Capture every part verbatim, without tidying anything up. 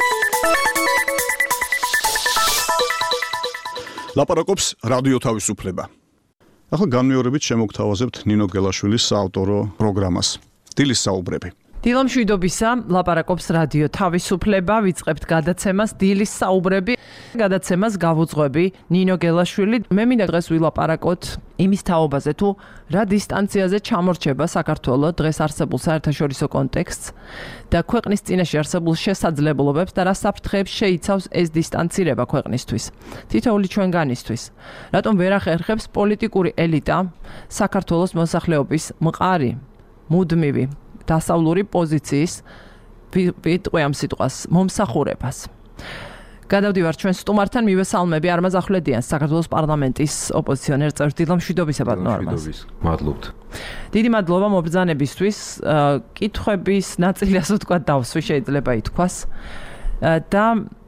ლაპარაკობს რადიო თავისუფლება. ახლა განმეორებით შემოგთავაზებთ ნინო გელაშვილის საავტორო პროგრამას. დილის საუბრები. დილა მშვიდობისა, ლაპარაკობს რადიო თავისუფლება, ვიწყებთ გადაცემას დილის საუბრები. გადაცემას გავუძღვები ნინო გელაშვილი. მე მინდა დღეს ვილაპარაკოთ იმის თაობაზე, თუ რა დისტანციაზე ჩამორჩება საქართველოს დღეს არსებულ საერთაშორისო კონტექსტს და ქვეყნის წინაშე არსებულ შესაძლებლობებს და რა საფრთხეებს შეიცავს ეს დისტანცირება ქვეყნისთვის. თითოეული ჩვენგანისთვის. რატომ ვერ ახერხებს პოლიტიკური ელიტა საქართველოს მოსახლეობის მყარი, მუდმივი დასავლური პოზიციის ვიტყვი ამ სიტყვას მომსახურებას. გადავდივარ ჩვენ სტუმართან, მივესალმები არმაზ ახვლედიანს, საქართველოს პარლამენტის ოპოზიციონერ წევრს. დილა მშვიდობისა ბატონო არმაზ. მადლობთ. დიდი მადლობა მობრძანებისთვის. კითხვების ნაწილი ასე ვთქვათ დავსვი შეიძლება ითქვას. და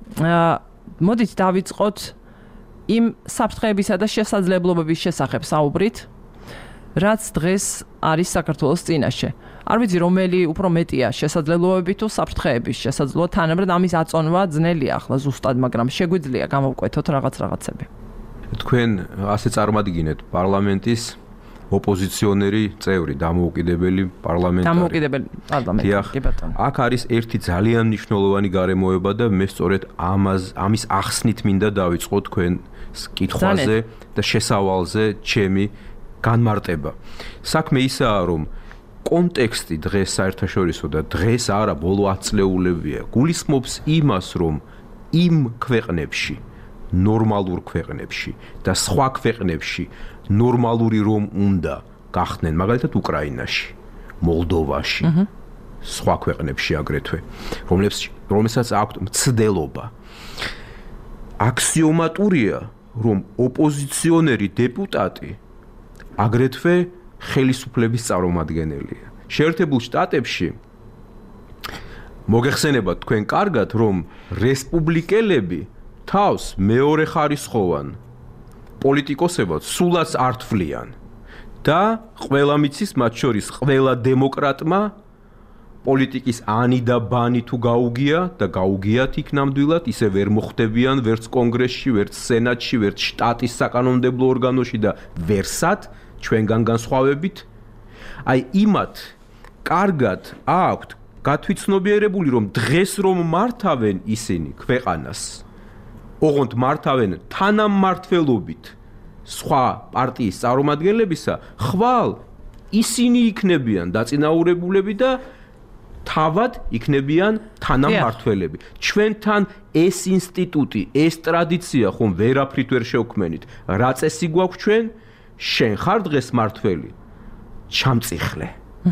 მოდით დავიწყოთ იმ საფრთხეებისა და შესაძლებლობების შესახებ საუბრით, რაც დღეს არის საქართველოს წინაშე. არ ვიცი რომელი უფრო მეტია შესაძლებლობები თუ საფრთხეების შესაძლებლობა, თანაბრად ამის აწონვა ძნელია ახლა ზუსტად, მაგრამ შეგვიძლია გამოვკვეთოთ რაღაც რაღაცები. თქვენ ასე წარმადგინეთ პარლამენტის ოპოზიციონერი წევრი, დამოუკიდებელი პარლამენტარი. დამოუკიდებელი პარლამენტარი, კი ბატონო. აქ არის ერთი ძალიან მნიშვნელოვანი გარემოება და მე სწორედ ამას ამის ახსნით მინდა დავიწყო თქვენ კითხვაზე და შესავალზე ჩემი განმარტება. საქმე ისაა, რომ კონტექსტი დღეს საერთაშორისო და დღეს არა ბოლო ათ წლეულებია გულისხმობს იმას, რომ იმ ქვეყნებში, ნორმალურ ქვეყნებში და სხვა ქვეყნებში ნორმალური რომ უნდა გახდნენ, მაგალითად უკრაინაში, მოლდოვაში, სხვა ქვეყნებში აგრეთვე, რომელსაც აქვთ მცდელობა. აქსიომატურია, რომ ოპოზიციონერი დეპუტატი აგრეთვე ხელისუფლების წარმომადგენელია. შეერთებულ შტატებში მოგეხსენებათ თქვენ კარგად, რომ რესპუბლიკელები თავს მეორე ხარისხოვან პოლიტიკოსებად სულაც არ თვლიან და ყველა მიცის, მათ შორის ყველა დემოკრატმა პოლიტიკის ანი და ბანი თუ გაუგია და გაუგიათ იქ ნამდვილად, ისე ვერ მოხდებიან ვერც კონგრესში, ვერც სენატში, ვერც შტატის საკანონმდებლო ორგანოში და ვერსად ჩვენგან განსხვავებით, აი იმათ კარგად აქვთ გათვითცნობიერებული, რომ დღეს რომ მართავენ ისინი ქვეყანას, ოღონდ მართავენ თანამმართველობით სხვა პარტიის წარმომადგენლებისა, ხვალ ისინი იქნებიან დაწინაურებულები და თავად იქნებიან თანამმართველები. ჩვენთან ეს ინსტიტუტი, ეს ტრადიცია ხომ ვერაფრით ვერ შევქმნით. რა წესი გვაქვს ჩვენ? შენ ხარ დღეს მართველი, ჩამწიხლე.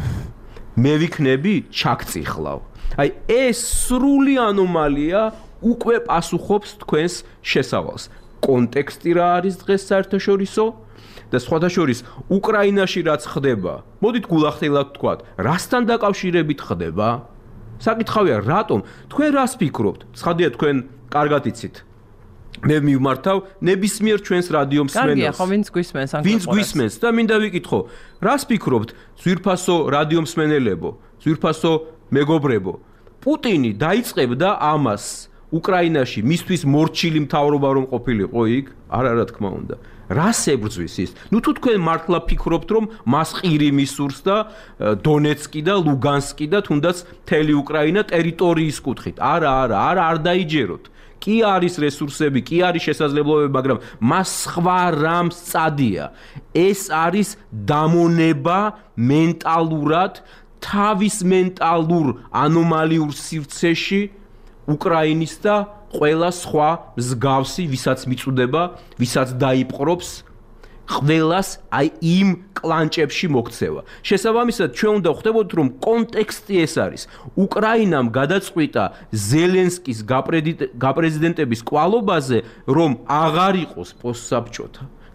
მე ვიქნები, ჩაგწიხლავ. აი ეს სრული ანომალია უკვე პასუხობს თქვენს შესავალს. კონტექსტი რა არის დღეს საერთაშორისო და სხვათა შორის უკრაინაში რაც ხდება, მოდით გულახდილად ვთქვათ, რასთან დაკავშირებით ხდება? საკითხავია, რატომ? თქვენ რას ფიქრობთ? ცხადია, თქვენ კარგად იცით. მე მივმართავ ნებისმიერ ჩვენს რადიო მსმენელს. კარგია, ხო ვინც გვისმენს ან ვინც გვისმენს და მინდა ვიკითხო, რას ფიქრობთ, ძვირფასო რადიო მსმენელებო, ძვირფასო მეგობრებო? პუტინი დაიწყებდა ამას უკრაინაში მისთვის მორჩილი მთავრობა რომ ყოფილიყო იქ? არა, რა თქმა უნდა. რას ებრძვის ის? ნუ თუ თქვენ მართლა ფიქრობთ, რომ მას ყირი მისურს და დონეცკი და ლუგანსკი და თუნდაც მთელი უკრაინა ტერიტორიის კუთხით. არა, არა, არა, არ დაიჯეროთ. კი არის რესურსები, კი არის შესაძლებლობები, მაგრამ მას სხვა რამ სწადია. ეს არის დამონება მენტალურად, თავის მენტალურ ანომალიურ სივრცეში უკრაინის და ყველა სხვა მსგავსი, ვისაც მიწუდება, ვისაც დაიპყრობს, ყველას აი იმ კლანჭებში მოქცევა. შესაბამისად, ჩვენ უნდა ხვდებოდეთ, რომ კონტექსტი ეს არის. უკრაინამ გადაწყვიტა ზელენსკის გაპრეზიდენტების კვალობაზე, რომ აღარ იყოს პოსტსაბჭოთა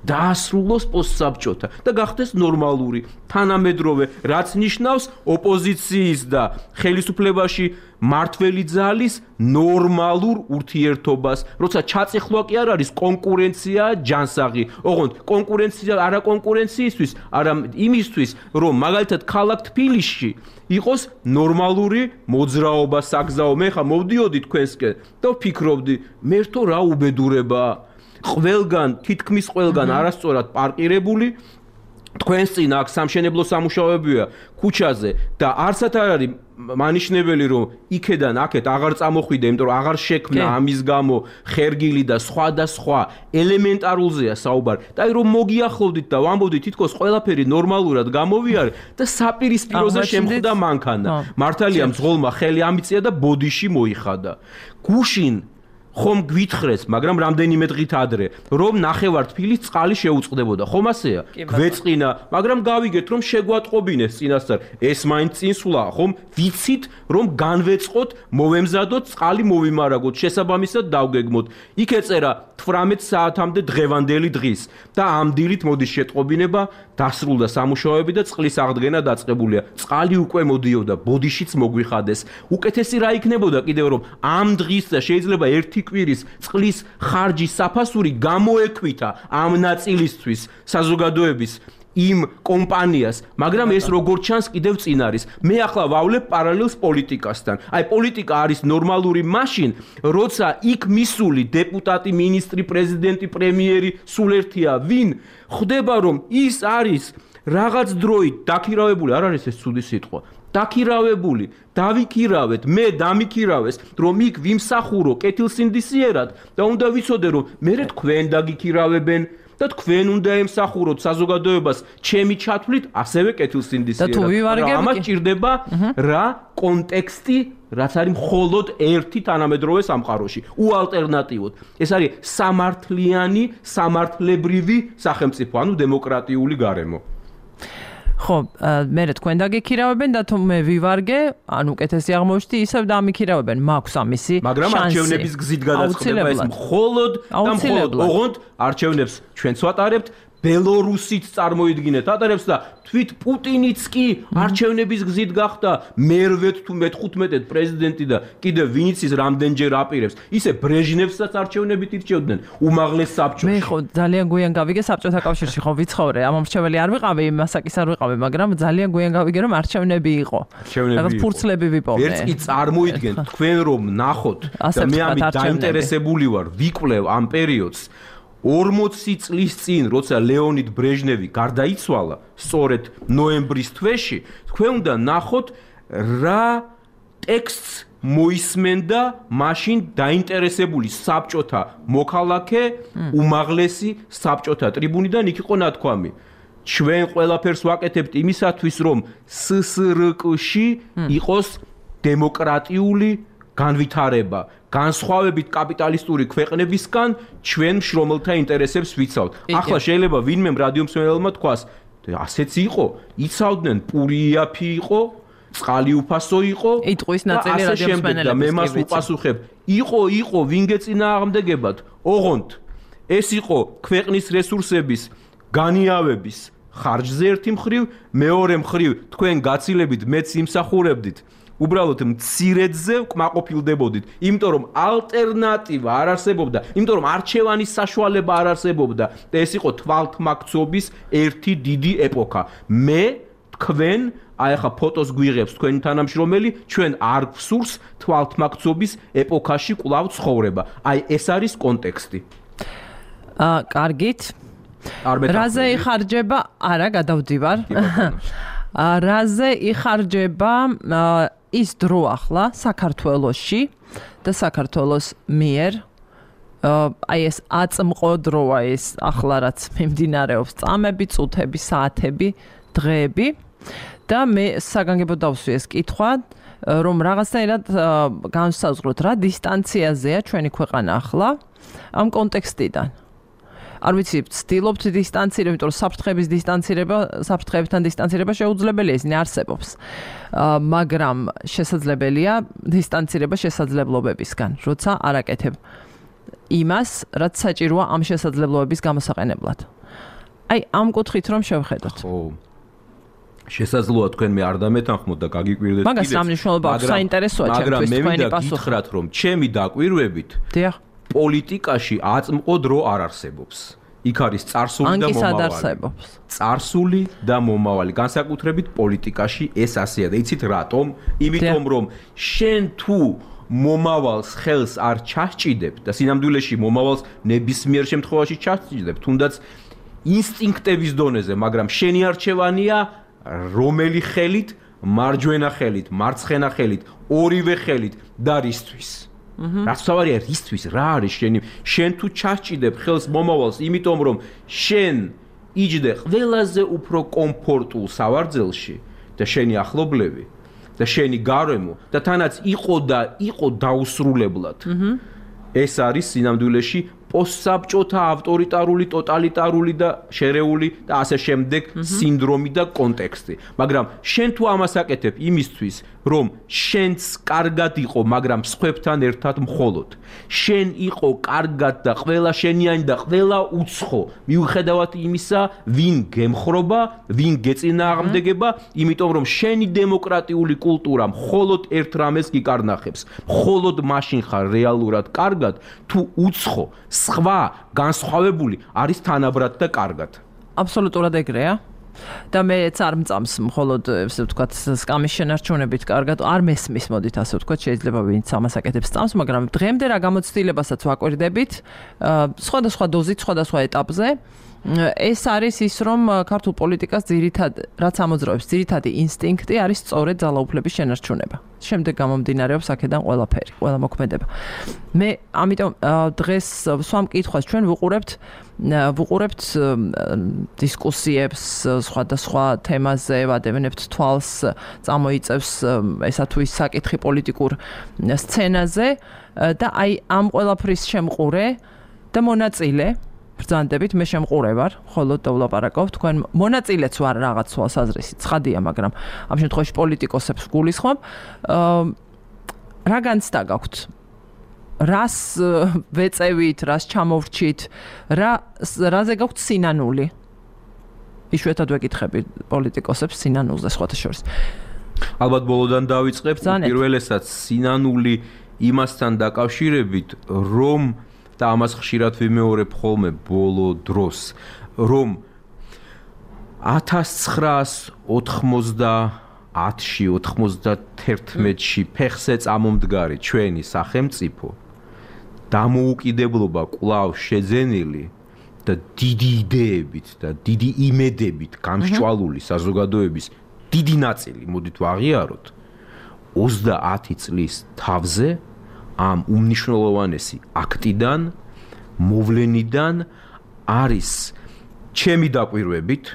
დაასრულოს პოსტსაბჭოთა და გახდეს ნორმალური, თანამედროვე, რაც ნიშნავს ოპოზიციის და ხელისუფლებაში მართველი ძალის ნორმალურ ურთიერთობას, როცა ჩაწეხლვა კი არ არის კონკურენცია ჯანსაღი. ოღონდ კონკურენცია არა კონკურენციისთვის, არა იმისთვის, რომ მაგალითად ქალაქ თბილისში იყოს ნორმალური მოძრაობა, საგზაო. მე ხა მოვდიოდი თქვენსკენ და ვფიქრობდი, მე რთო რა უბედურებაა. ყველგან, თითქმის ყველგან არასწორად პარკირებული თქვენს წინ აქ სამშენებლო სამუშაოებია ქუჩაზე და არცად არ არის მანიშნებელი რომ იქედან აქეთ აღარ წამოხვიდე, იმიტომ რომ აღარ შექმნა ამის გამო ხერგილი და სხვა და სხვა ელემენტარულზეა საუბარი. და აი რომ მოგიახლოვდით და ვამბობდით თითქოს ყველაფერი ნორმალურად გამოვიარე და საპირისპიროზე შემხვდა მანქანა. მართალია მძღოლმა ხელი ამიწია და ბოდიში მოიხადა. გუშინ ხომ გვითხრეს, მაგრამ რამდენიმე დღით ადრე, რომ ნახევარ თბილისს წყალი შეუწყდებოდა. ხომ ასეა? გვეწყინა, მაგრამ გავიგეთ, რომ შეგვატყობინეს წინასწარ. ეს მაინც წინსვლაა, ხომ? ვიცით, რომ განვეწყოთ, მოვემზადოთ, წყალი მოვიმარაგოთ, შესაბამისად დავგეგმოთ. იქ ეწერა თვრამეტ საათამდე დღევანდელი დღის და ამ დილით მოდის შეტყობინება, დასრულდა სამუშაოები და წყლის აღდგენა დაწყებულია. წყალი უკვე მოდიოდა, ბოდიშიც მოგვიხადეს. უკეთესი რა იქნებოდა კიდევ რომ ამ დღის და შეიძლება ერთი კვირის წყლის ხარჯის საფასური გამოექვითა ამ ნაწილისთვის საზოგადოების იმ კომპანიას, მაგრამ ეს როგორც ჩანს კიდევ წინ არის. მე ახლა ვავლებ პარალელს პოლიტიკასთან. აი პოლიტიკა არის ნორმალური მაშინ, როცა იქ მისული დეპუტატი, მინისტრი, პრეზიდენტი, პრემიერი სულ ერთია, ვინ ხდება რომ ის არის რაღაც დროით დაქირავებული, არ არის ეს ცუდი სიტყვა. დაქირავებული, დავიქირავეთ, მე დამიქირავეს, რომ იქ ვიმსახურო კეთილსინდისიერად და უნდა ვიცოდე რომ მე თქვენ დაგიქირავებენ და თქვენ უნდა ემსახუროთ საზოგადოებას ჩემი ჩათვლით ასევე კეთილსინდისიერად. ამას ჭირდება რა კონტექსტი, რაც არის მხოლოდ ერთი თანამედროვე სამყაროში, უალტერნატივოდ. ეს არის სამართლიანი, სამართლებრივი სახელმწიფო, ანუ დემოკრატიული გარემო. ხო, მე თქვენ დაგიქირავებენ და თუ მე ვივარგე, ანუ უკეთესი აღმოჩნდი, ისევ დამიქირავებენ, მაქვს ამისი შანსი. მაგრამ არჩევნების გზით გადაწყდება ეს მხოლოდ და მხოლოდ ოღონდ არჩევნებს ჩვენც ვატარებთ, ბელორუსიც წარმოიდგინეთ ატარებს და თვით პუტინიც კი არჩევნების გზით გახდა მერვედ თუ მეთერთმეტედ პრეზიდენტი და კიდევ ვინც ის რამდენჯერ აპირებს. ისე ბრეჟნევსაც არჩევნებით ირჩევდნენ უმაღლეს საბჭოში. მე ხო ძალიან გვიან გავიგე საბჭოთა კავშირში ხო ვიცხოვრე, ამომრჩეველი არ ვიყავი, მასაკის არ ვიყავი, მაგრამ ძალიან გვიან გავიგე რომ არჩევნები იყო. რაღაც ფურცლები ვიპოვე. ერთ კი წარმოიდგენთ თქვენ რომ ნახოთ და მე ამით დაინტერესებული ვარ, ვიკვლევ ამ პერიოდს. ორმოცი წლის წინ, როცა ლეონიდ ბრეჟნევი გარდაიცვალა, სწორედ ნოემბრის თვეში, თქვენ უნდა ნახოთ რა ტექსტს მოისმენდა მაშინ დაინტერესებული საბჭოთა მოქალაქე, უმაღლესი საბჭოთა ტრიბუნიდან იქ იყო ნათქვამი. ჩვენ ყველაფერს ვაკეთებთ იმისათვის, რომ S S R K-ში იყოს დემოკრატიული განვითარება. განსხვავებით კაპიტალისტური ქვეყნებისგან ჩვენ შრომელთა ინტერესებს ვიცავთ. ახლა შეიძლება ვინმე რადიო მსმენელმა თქვას, ასეც იყო, იცავდნენ, პური იაფი იყო, წყალი უფასო იყო, იტყვის ნაწილი რადიო მსმენელების. და მე მას უპასუხებ, იყო, იყო, ვინ გეწინააღმდეგებათ? ოღონდ ეს იყო ქვეყნის რესურსების განიავების ხარჯზე ერთი მხრივ, მეორე მხრივ თქვენ გაცილებით მეც იმსახურებდით. უბრალოდ მცირედზე კმაყოფილდებოდით, იმიტომ რომ ალტერნატივა არ არსებობდა, იმიტომ რომ არჩევანის საშუალება არ არსებობდა და ეს იყო თვალთმაქცობის ერთი დიდი ეპოქა. მე თქვენ აი ახლა ფოტოს გვიღებს თქვენი თანამშრომელი, ჩვენ არ გვსურს თვალთმაქცობის ეპოქაში კვლავ ცხოვრება. აი ეს არის კონტექსტი. აა, კარგით. რაზე იხარჯება? არა, გადავდივარ. რაზე იხარჯება ის დრო ახლა საქართველოში და საქართველოს მიერ აი ეს აწმყო დროა ეს ახლა რაც მიმდინარეობს, წამები, წუთები, საათები, დღეები და მე საგანგებოდ დავსვი ეს კითხვა, რომ რაღაცნაირად განსაზღვროთ რა დისტანციაზეა ჩვენი ქვეყანა ახლა ამ კონტექსტიდან. არ ვიცი, ვცდილობთ დისტანცირება, იმიტომ რომ საფრთხების დისტანცირება, საფრთხებთან დისტანცირება შეუძლებელია, ისინი არსებობს. მაგრამ შესაძლებელია დისტანცირება შესაძლებლობებისგან, როცა არაკეთებ. იმას, რაც საჭიროა ამ შესაძლებლობების გამოსაყენებლად. აი, ამ კუთხით რომ შევხედოთ. ხო. შესაძლოა თქვენ მე არ დამეთანხმოთ და გაგიკვირდეთ კიდეც. მაგას ამ მნიშვნელობა აქვს, საინტერესოა ჩემთვის თქვენი პასუხი. მაგრამ მე გითხრათ რომ ჩემი დაკვირვებით დიახ. პოლიტიკაში აწმყო დრო არ არსებობს. იქ არის წარსული და მომავალი. წარსული და მომავალი. განსაკუთრებით პოლიტიკაში ეს ასეა და იცით რატომ? იმიტომ რომ შენ თუ მომავალს ხელს არ ჩასჭიდებ და სინამდვილეში მომავალს ნებისმიერ შემთხვევაში ჩასჭიდებ, თუნდაც ინსტინქტების დონეზე, მაგრამ შენი არჩევანია რომელი ხელით, მარჯვენა ხელით, მარცხენა ხელით, ორივე ხელით და რისთვის. რაც თავარია რისთვის, რა არის შენი? შენ თუ ჩასჭიდებ ხელს მომავალს, იმიტომ რომ შენ იჯდე ყველაზე უფრო კომფორტულ სავარძელში და შენი ახლობლები და შენი გარემო და თანაც იყო და იყო დაუსრულებლად. ეს არის სინამდვილეში პოსტსაბჭოთა ავტორიტარული, ტოტალიტარული და შერეული და ასე შემდეგ სინდრომი და კონტექსტი. მაგრამ შენ თუ ამას აკეთებ იმისთვის, რომ შენც კარგად იყო, მაგრამ სხვებთან ერთად მხოლოდ. შენ იყო კარგად და ყველა შენიანი და ყველა უცხო, მიუხედავად იმისა, ვინ გემხრობა, ვინ გეწინააღმდეგება, იმიტომ რომ შენი დემოკრატიული კულტურა მხოლოდ ერთ რამეს გიკარნახებს. მხოლოდ მაშინ ხარ რეალურად კარგად, თუ უცხო, სხვა, განსხვავებული არის თანაბრად და კარგად. აბსოლუტურად ეგრეა. და მეც არ მწამს მხოლოდ ესე ვთქვათ სკამის შენარჩუნებით კარგად არ მესმის მოდით ასე ვთქვათ შეიძლება ვინც ამას აკეთებს წამს მაგრამ დღემდე რა გამოცდილებასაც ვაკვირდებით სხვადასხვა დოზით სხვადასხვა ეტაპზე ეს არის ის რომ ქართულ პოლიტიკას ძირითად რაც ამოძრავებს ძირითადი ინსტინქტი არის სწორედ ძალაუფლების შენარჩუნება შემდეგ გამომდინარეობს აქედან ყველაფერი ყველა მოქმედება მე ამიტომ დღეს სვამ კითხვას ჩვენ ვუყურებთ ვუყურებთ დისკუსიებს სხვადასხვა თემაზე ვადევნებთ თვალს წამოიწევს ესა თუ ის საკითხი პოლიტიკურ სცენაზე და აი ამ ყველაფრის შემყურე და მონაწილე ბრძანდებით მე შემყურე ვარ ხოლო და ვლაპარაკობ თქვენ მონაწილეც ვარ რაღაც თვალსაზრისით ცხადია მაგრამ ამ შემთხვევაში პოლიტიკოსებს გულისხმობ რა განცდა გაქვთ რას ვეწევით, რას ჩამოვრჩით, რა რაზე გაქვთ სინანული? იშვიათად ვეკითხები პოლიტიკოსებს სინანულზე სხვათა შორის. ალბათ ბოლოდან დავიწყებ, პირველესაც სინანული იმასთან დაკავშირებით, რომ და ამას ხშირად ვიმეორებ ხოლმე ბოლო დროს, რომ ათას ცხრაას ოთხმოცდაათში, ოთხმოცდათერთმეტში ფეხზე წამომდგარი ჩვენი სახელმწიფო დამოუკიდებლობა კვლავ შეძენილი და დიდი იდეებით და დიდი იმედებით გამსჭვალული საზოგადოების დიდი ნაწილი მოდით ვაღიაროთ ოცდაათი წლის თავზე ამ უმნიშვნელოვანესი აქტიდან მოვლენიდან არის ჩემი დაკვირვებით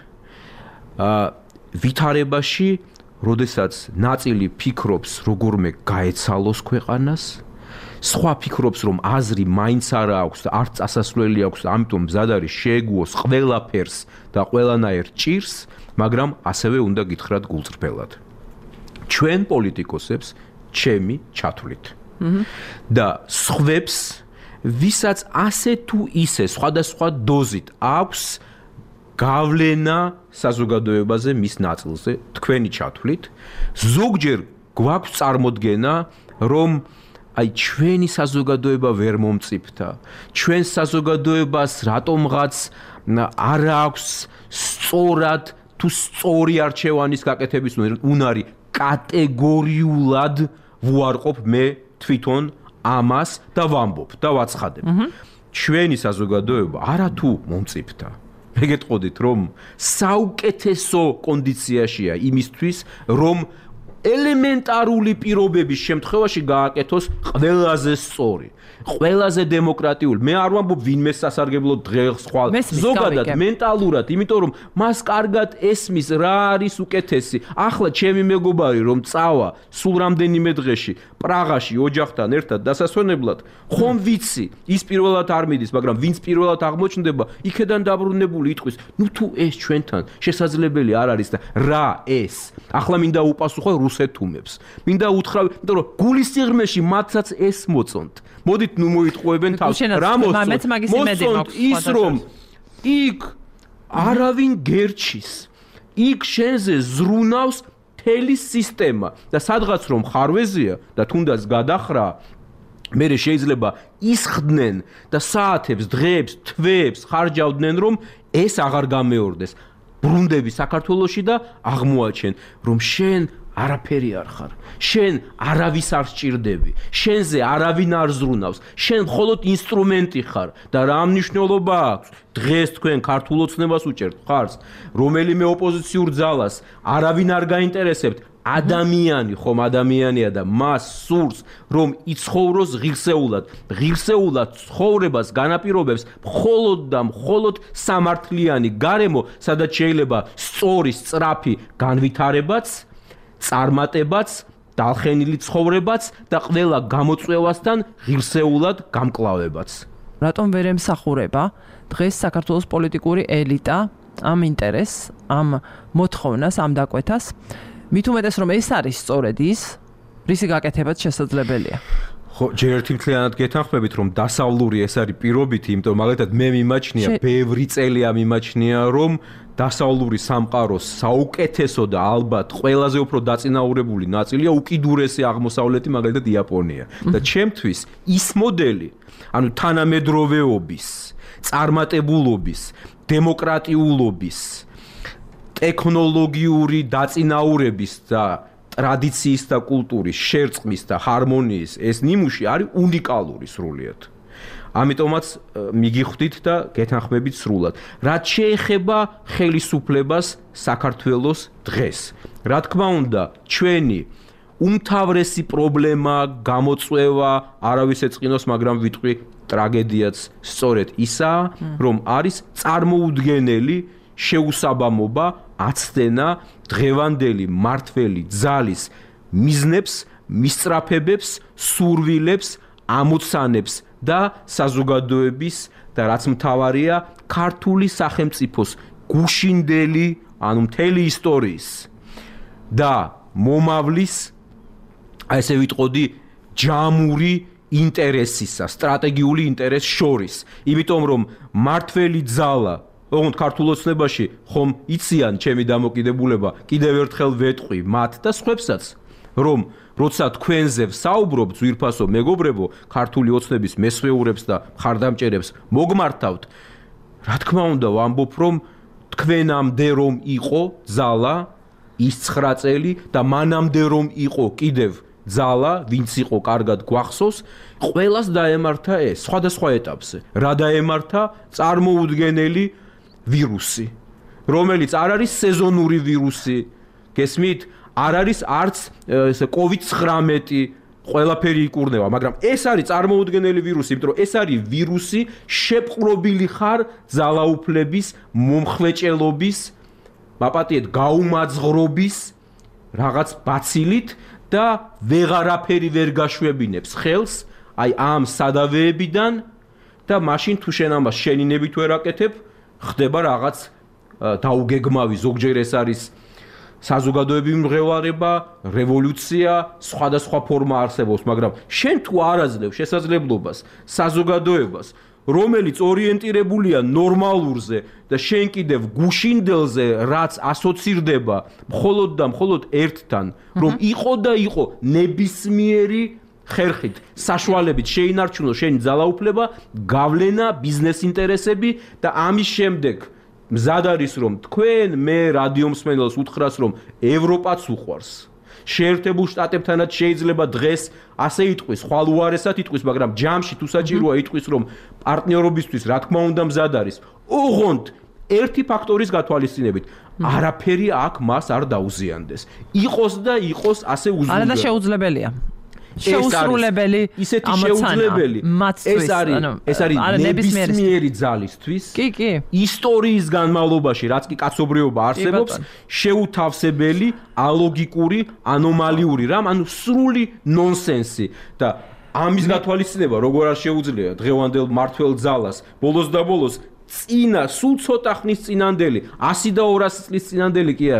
ვითარებაში როდესაც ნაწილი ფიქრობს როგორმე გაეცალოს ქვეყანას სხვა ფიქრობს რომ აზრი მაინც არა აქვს და არც წასასვლელი აქვს და ამიტომ მზად არის შეეგუოს ყველაფერს და ყველანაირ ჭირს მაგრამ ასევე უნდა გითხრათ გულწრფელად ჩვენ პოლიტიკოსებს ჩემი ჩათვლით და სხვებს ვისაც ასე თუ ისე სხვადასხვა დოზით აქვს გავლენა საზოგადოებაზე მის ნაწილზე თქვენი ჩათვლით ზოგჯერ გვაქვს წარმოდგენა რომ აი ჩვენი საზოგადოება ვერ მომწიფდა ჩვენ საზოგადოებას რატომღაც არ აქვს სწორად თუ სწორი არჩევანის გაკეთების უნარი კატეგორიულად ვუარყოფ მე თვითონ ამას და ვამბობ და ვაცხადებ ჩვენი საზოგადოება არა თუ მომწიფდა მე გეტყოდით რომ საუკეთესო კონდიციაშია იმისთვის რომ ელემენტარული პირობების შემთხვევაში გააკეთოს ყველაზე სწორი, ყველაზე დემოკრატიული. მე არ ვამბობ ვინმე სასარგებლო დღეს ხვალ ზოგადად მენტალურად, იმიტომ რომ მას კარგად ესმის რა არის უკეთესი. ახლა ჩემი მეგობარი რომ წავა სულ რამდენიმე დღეში პრაღაში ოჯახთან ერთად დასასვენებლად, ხომ ვიცი, ის პირველად არ მიდის, მაგრამ ვინც პირველად აღმოჩნდება, იქედან დაბრუნებული იტყვის, ნუ თუ ეს ჩვენთან შესაძლებელი არ არის და რა ეს? ახლა მინდა უპასუხო რუსეთუმებს. მინდა უთხრა, იმიტომ რომ გულის სიღრმეში მათაც ეს მოწონთ. მოდით ნუ მოიტყუებენ თავს. რა მოწონთ? ის რომ იქ არავინ გერჩის. იქ შენზე ზრუნავს მთელი სისტემა და სადღაც რომ ხარვეზია და თუნდაც გადახრა მერე შეიძლება ისხდნენ და საათებს, დღეებს, თვეებს ხარჯავდნენ რომ ეს აღარ გამეორდეს. ბრუნდები საქართველოში და აღმოაჩენ რომ შენ არაფერი არ ხარ. შენ არავის არ სჭირდები. შენზე არავინ არ ზრუნავს. შენ მხოლოდ ინსტრუმენტი ხარ და რა მნიშვნელობა აქვს? დღეს თქვენ ქართულ ოცნებას უჭერთ ხარს, რომელიმე ოპოზიციურ ძალას არავინ არ გაინტერესებთ. ადამიანი ხომ ადამიანია და მას სურს რომ იცხოვროს ღირსეულად. ღირსეულად ცხოვრებას განაპირობებს მხოლოდ და მხოლოდ სამართლიანი გარემო, სადაც შეიძლება სწორი, სწრაფი განვითარებაც, წარმატებაც, დალხენილი ცხოვრებაც და ყველა გამოწვევასთან ღირსეულად გამკლავებაც. რატომ ვერ ემსახურება დღეს საქართველოს პოლიტიკური ელიტა ამ ინტერესს, ამ მოთხოვნას, ამ დაკვეთას? მით უმეტეს რომ ეს არის სწორედ ის, რისი გაკეთებაც შესაძლებელია. ხო, ჯერ ერთი მთლიანად გეთანხმებით რომ დასავლური ეს არის პირობითი, იმიტომ მაგალითად მე მიმაჩნია, ბევრი წელია მიმაჩნია რომ დასავლური სამყაროს საუკეთესო და ალბათ ყველაზე უფრო დაწინაურებული ნაწილია უკიდურესი აღმოსავლეთი, მაგალითად იაპონია. და ჩემთვის ის მოდელი, ანუ თანამედროვეობის, წარმატებულობის, დემოკრატიულობის, ტექნოლოგიური დაწინაურების და ტრადიციის და კულტურის შერწყმის და ჰარმონიის ეს ნიმუში არის უნიკალური სრულიად. ამიტომაც მიგიხვდით და გეთანხმებით სრულად. რაც შეეხება ხელისუფლებას საქართველოს დღეს. რა თქმა უნდა, ჩვენი უმთავრესი პრობლემა, გამოწვევა, არავის ეწყინოს, მაგრამ ვიტყვი ტრაგედიაც სწორედ ისაა, რომ არის წარმოუდგენელი შეუსაბამობა, აცდენა დღევანდელი მართველი ძალის მიზნებს, მისწრაფებებს, სურვილებს, ამოცანებს და საზოგადოების და რაც მთავარია, ქართული სახელმწიფოს გუშინდელი, ანუ მთელი ისტორიის და მომავლის, ესე ვიტყოდი, ჯამური ინტერესისა, სტრატეგიული ინტერესის შორის. იმიტომ რომ მართველი ძალა ოღონდ ქართულ ოცნებაში ხომ იციან ჩემი დამოკიდებულება, კიდევ ერთხელ ვეტყვი მათ და სხვებსაც, რომ როცა თქვენზე ვსაუბრობ, ძვირფასო მეგობრებო, ქართული ოცნების მესვეურებს და მხარდამჭერებს მოგმართავთ, რა თქმა უნდა ვამბობ, რომ თქვენამდე რომ იყო ზალა ის ცხრა წელი და მანამდე რომ იყო კიდევ ზალა, ვინც იყო კარგად გვახსოვს, ყველას დაემართა ეს, სხვადასხვა ეტაპზე. რა დაემართა? წარმოუდგენელი ვირუსი, რომელიც არ არის სეზონური ვირუსი, გესმით? არ არის არც კოვიდ ცხრამეტი, ყველაფერი იკურნება, მაგრამ ეს არის წარმოუდგენელი ვირუსი, იმიტომ რომ ეს არის ვირუსი შეპყრობილი ხარ ძალაუფლების, მომხლეჭელობის, მაპატიეთ გაუმაძღრობის რაღაც ბაცილით და ვეღარაფერი ვერ გაშვებინებს ხელს, აი ამ სადავეებიდან და მაშინ თუ შენ ამას შენინებით ვერ აკეთებ, ხდება რაღაც დაუგეგმავი, ზოგჯერ ეს არის საზოგადოებრივი მღელვარება, რევოლუცია, სხვადასხვა ფორმა არსებობს, მაგრამ შენ თუ არ აძლევ შესაძლებლობას საზოგადოებას, რომელიც ორიენტირებულია ნორმალურზე და შენ კიდევ გუშინდელზე, რაც ასოცირდება მხოლოდ და მხოლოდ ერთთან, რომ იყო და იყო ნებისმიერი ხერხით, საშუალებით შეინარჩუნო შენი ძალაუფლება, გავლენა, ბიზნეს ინტერესები და ამის შემდეგ მზად არის რომ თქვენ მე რადიო მსმენელს უთხრას რომ ევროპაც უყვარს. შეერთებულ შტატებთანაც შეიძლება დღეს ასე იტყვის, ხვალ უარესად იტყვის, მაგრამ ჯამში თუ საჭიროა იტყვის რომ პარტნიორობისთვის რა თქმა უნდა მზად არის. ოღონდ ერთი ფაქტორის გათვალისწინებით, არაფერი აქ მას არ დაუზიანდეს. იყოს და იყოს ასე უზრუნველყოფილი. არა და შეუძლებელია. შეუსრულებელი ისეთი შეუძლებელი ეს არის ეს არის ნებისმიერი ძალისთვის კი კი ისტორიის განმავლობაში რაც კი კაცობრიობა არსებობს შეუთავსებელი ალოგიკური ანომალიური რამ ანუ სრული ნონსენსი და ამის გათვალისწინება როგორ არ შეუძლია დღევანდელ მართველ ძალას ბოლოს და ბოლოს წინა სულ ცოტა ხნის წინანდელი ასი და ორასი წლის წინანდელი კი არა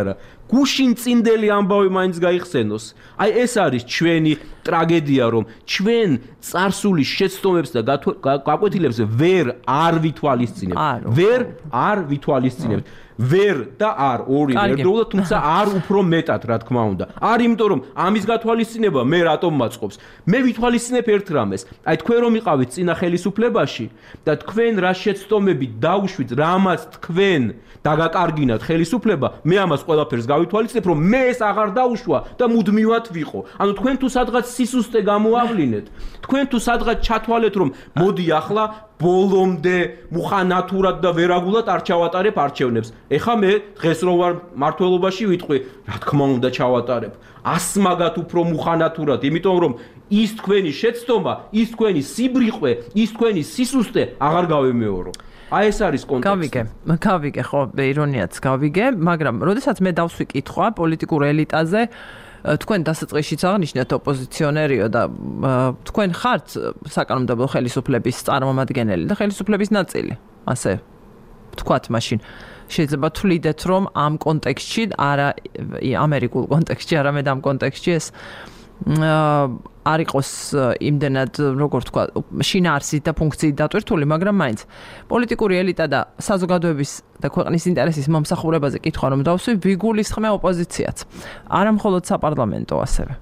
გუშინ წინდელი ამბავი მაინც გაიხსენოს. აი ეს არის ჩვენი ტრაგედია, რომ ჩვენ წარსულის შეცდომებს და გაკვეთილებს ვერ არ ვითვალისწინებთ. ვერ არ ვითვალისწინებთ. ვერ და არ ორი ერთდროულად, თუმცა არ უფრო მეტად, რა თქმა უნდა. არ იმიტომ რომ ამის გათვალისწინება მე რატომ მაწყობს. მე ვითვალისწინებ ერთ რამეს. აი თქვენ რომ იყავით წინა ხელისუფლებაში და თქვენ რა შეცდომები დაუშვით, რამაც თქვენ დაგაკარგინათ ხელისუფლება, მე ამას ყველაფერს გავითვალისწინებ, რომ მე ეს აღარ დაუშვა და მუდმივად ვიყო. ანუ თქვენ თუ სადღაც სისუსტე გამოავლინეთ, თქვენ თუ სადღაც ჩათვალეთ, რომ მოდი ახლა ბოლომდე მუხანათურად და ვერაგულად არ ჩავატარებ არჩევნებს. ეხა მე დღეს რო ვარ მართლობაში ვიტყვი, რა თქმა უნდა ჩავატარებ. ასმაგად უფრო მუხანათურად, იმიტომ რომ ის თქვენი შეცდომა, ის თქვენი სიბრიყვე, ის თქვენი სისუსტე აღარ გავემეორო. აი ეს არის კონტექსტი. გავიგე, გავიგე, ხო, ირონიაც გავიგე, მაგრამ როდესაც მე დავსვი კითხვა პოლიტიკურ ელიტაზე, თქვენ დასაწყისშიც აღნიშნეთ ოპოზიციონერიო და თქვენ ხართ საკანონმდებლო ხელისუფლების წარმომადგენელი და ხელისუფლების ნაწილი, ასე ვთქვათ მაშინ. შეიძლება თვლიდეთ, რომ ამ კონტექსტში, არა ამერიკულ კონტექსტში, არამედ ამ კონტექსტში ეს არ იყოს იმდენად, როგორ თქვა, შინაარსით და ფუნქციით დატვირთული, მაგრამ მაინც პოლიტიკური ელიტა და საზოგადოების და ქვეყნის ინტერესის მომსახურებაზე კითხვა რომ დავსვი, ვიგულისხმე ოპოზიციაც. არა მხოლოდ საპარლამენტო ასევე.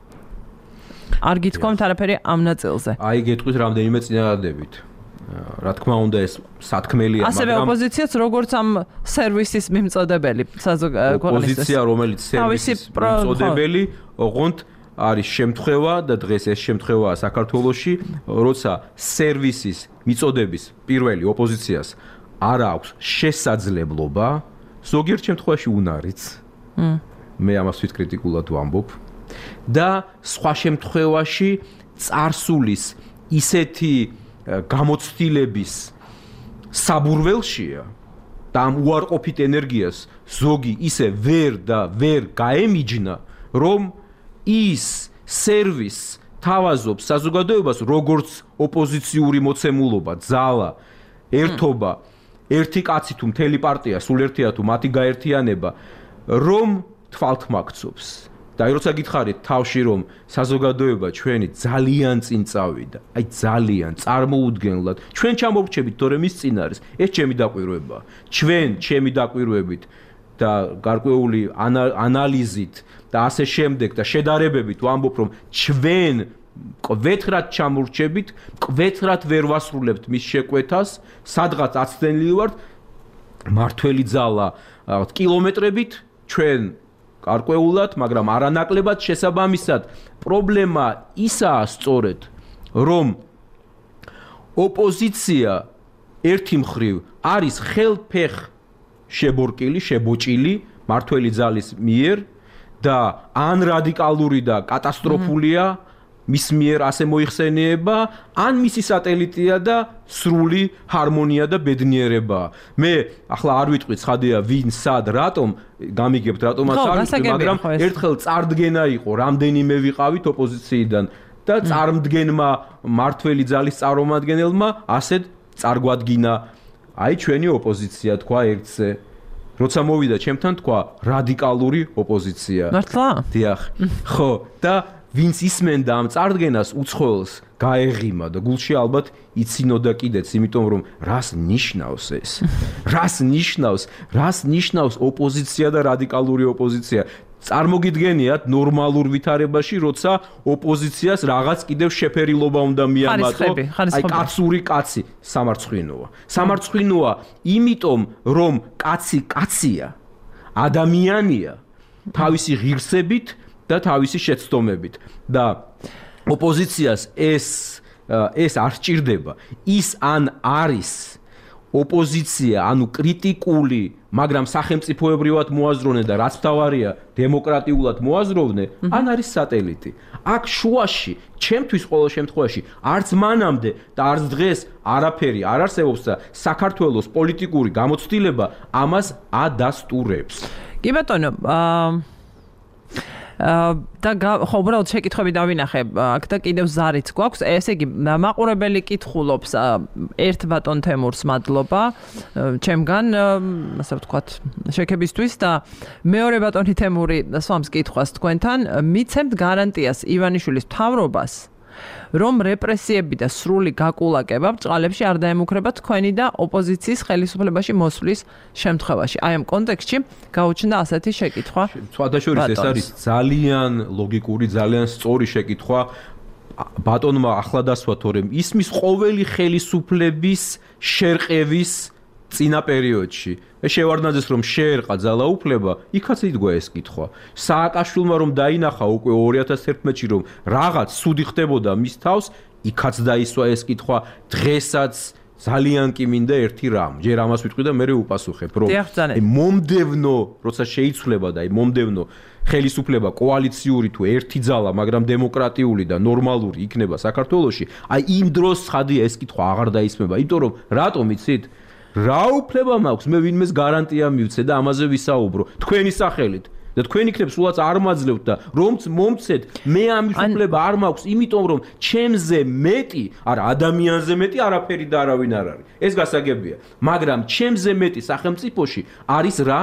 არ გითქვამთ არაფერი ამ ნაწილზე. აი გეტყვით რამდენიმე წინადადებით. რა თქმა უნდა ეს სათქმელია, მაგრამ ასევე ოპოზიციაც როგორც ამ სერვისის მიმწოდებელი, საზოგადოების ოპოზიცია, რომელიც სერვისის მიმწოდებელი, ოღონდ არის შემთხვევა და დღეს ეს შემთხვევაა საქართველოში, როცა სერვისის მიწოდების პირველი ოპოზიციას არ აქვს შესაძლებლობა, ზოგიერთ შემთხვევაში უნარიც. მე ამას თვითკრიტიკულად ვამბობ და სხვა შემთხვევაში წარსულის ისეთი გამოცდილების საბურველშია და ამ უარყოფით ენერგიას ზოგი ისე ვერ და ვერ გაემიჯნა, რომ ის სერვის თავაზობს საზოგადოებას, როგორც ოპოზიციური მოცემულობა, ძალა, ერთობა, ერთი კაცი თუ მთელი პარტია, სულ ერთია თუ მათი გაერთიანება, რომ თვალთმაქცობს. და როცა გითხარით თავში, რომ საზოგადოება ჩვენი ძალიან წინ წავიდა, აი ძალიან წარმოუდგენლად, ჩვენ ჩამოვრჩებით თორემ ის წინ არის, ეს ჩემი დაკვირვებაა. ჩვენ ჩემი დაკვირვებით და გარკვეული ანალიზით და ასე შემდეგ და შედარებებით ვამბობ, რომ ჩვენ კვეთრად ჩამოვრჩებით, კვეთრად ვერ ვასრულებთ მის შეკვეთას, სადღაც აცდენილი ვართ, მართველი ძალა კილომეტრებით, ჩვენ გარკვეულად, მაგრამ არანაკლებად შესაბამისად, პრობლემა ისაა სწორედ, რომ ოპოზიცია ერთი მხრივ არის ხელფეხ შებორკილი, შებოჭილი მართველი ძალის მიერ და ან რადიკალური და კატასტროფულია მის მიერ ასე მოიხსენიება, ან მისი სატელიტია და სრული ჰარმონია და ბედნიერება. მე ახლა არ ვიტყვი ცხადია ვინ, სად, რატომ, გამიგებთ რატომაც არ ვიტყვი, მაგრამ ერთხელ წარდგენა იყო, რამდენიმე ვიყავით ოპოზიციიდან და წარმდგენმა მართველი ძალის წარმომადგენელმა ასეთ წარგვადგინა, აი ჩვენი ოპოზიცია თქვა ერთზე. როცა მოვიდა ჩემთან თქვა რადიკალური ოპოზიცია. მართლა? დიახ. ხო, და ვინც ისმენდა ამ წარდგენას უცხოელს გაეღიმა და გულში ალბათ იცინოდა კიდეც, იმიტომ რომ რას ნიშნავს ეს? რას ნიშნავს? რას ნიშნავს ოპოზიცია და რადიკალური ოპოზიცია? წარმოგიდგენიათ ნორმალურ ვითარებაში, როცა ოპოზიციას რაღაც კიდევ შეფერილობა უნდა მიამატო, აი კაცური კაცი სამარცხვინოა. სამარცხვინოა იმიტომ, რომ კაცი კაცია, ადამიანია, თავისი ღირსებით და თავისი შეცდომებით და ოპოზიციას ეს ეს არ სჭირდება. ის ან არის ოპოზიცია, ანუ კრიტიკული, მაგრამ სახელმწიფოებრივად მოაზროვნე და რაც თავარია, დემოკრატიულად მოაზროვნე, ან არის სატელიტი. აქ შუაში, ჩემთვის ყოველ შემთხვევაში, არც მანამდე და არც დღეს არაფერი არ არსებობს და საქართველოს პოლიტიკური გამოცდილება ამას ადასტურებს. კი ბატონო, აა და ხო უბრალოდ შეკითხვები დავინახე აქ და კიდევ ზარიც გვაქვს. ესე იგი მაყურებელი კითხულობს ერთ ბატონ თემურს მადლობა ჩემგან ასე ვთქვათ შექებისთვის და მეორე ბატონი თემური სვამს კითხვას თქვენთან მიცემთ გარანტიას ივანიშვილის მთავრობას რომ რეპრესიები და სრული გაკულაკება ბრწყალებში არ დაემუქრება თქვენი და ოპოზიციის ხელისუფლებაში მოსვლის შემთხვევაში. აი ამ კონტექსტში გაუჩნდა ასეთი შეკითხვა. სხვადასხვა ეს არის ძალიან ლოგიკური, ძალიან სწორი შეკითხვა. ბატონმა ახლა დასვა თორემ ისმის ყოველი ხელისუფლების შერყევის წინა პერიოდში. შევარდნაძეს რომ შეერყა ძალაუფლება, იქაც იდგა ეს კითხვა. სააკაშვილმა რომ დაინახა უკვე ორი ათას ერთმეტში რომ რაღაც სუდი ხდებოდა მის თავს, იქაც დაისვა ეს კითხვა. დღესაც ძალიან კი მინდა ერთი რამ. ჯერ ამას ვიტყვი და მერე უპასუხებ, რომ მომდევნო, როცა შეიცვლება და მომდევნო ხელისუფლება კოალიციური თუ ერთი ძალა, მაგრამ დემოკრატიული და ნორმალური იქნება საქართველოში, აი იმ დროს ხადია ეს კითხვა აღარ დაისმება, იმიტომ რომ რატომ იცით? რა უფლება მაქვს მე ვინმეს გარანტია მივცე და ამაზე ვისაუბრო თქვენი სახელით და თქვენ იქნებ სულაც არ მაძლევთ და რომც მომცეთ მე ამის უფლება არ მაქვს იმიტომ რომ ჩემზე მეტი არა ადამიანზე მეტი არაფერი და არავინ არ არის ეს გასაგებია მაგრამ ჩემზე მეტი სახელმწიფოში არის რა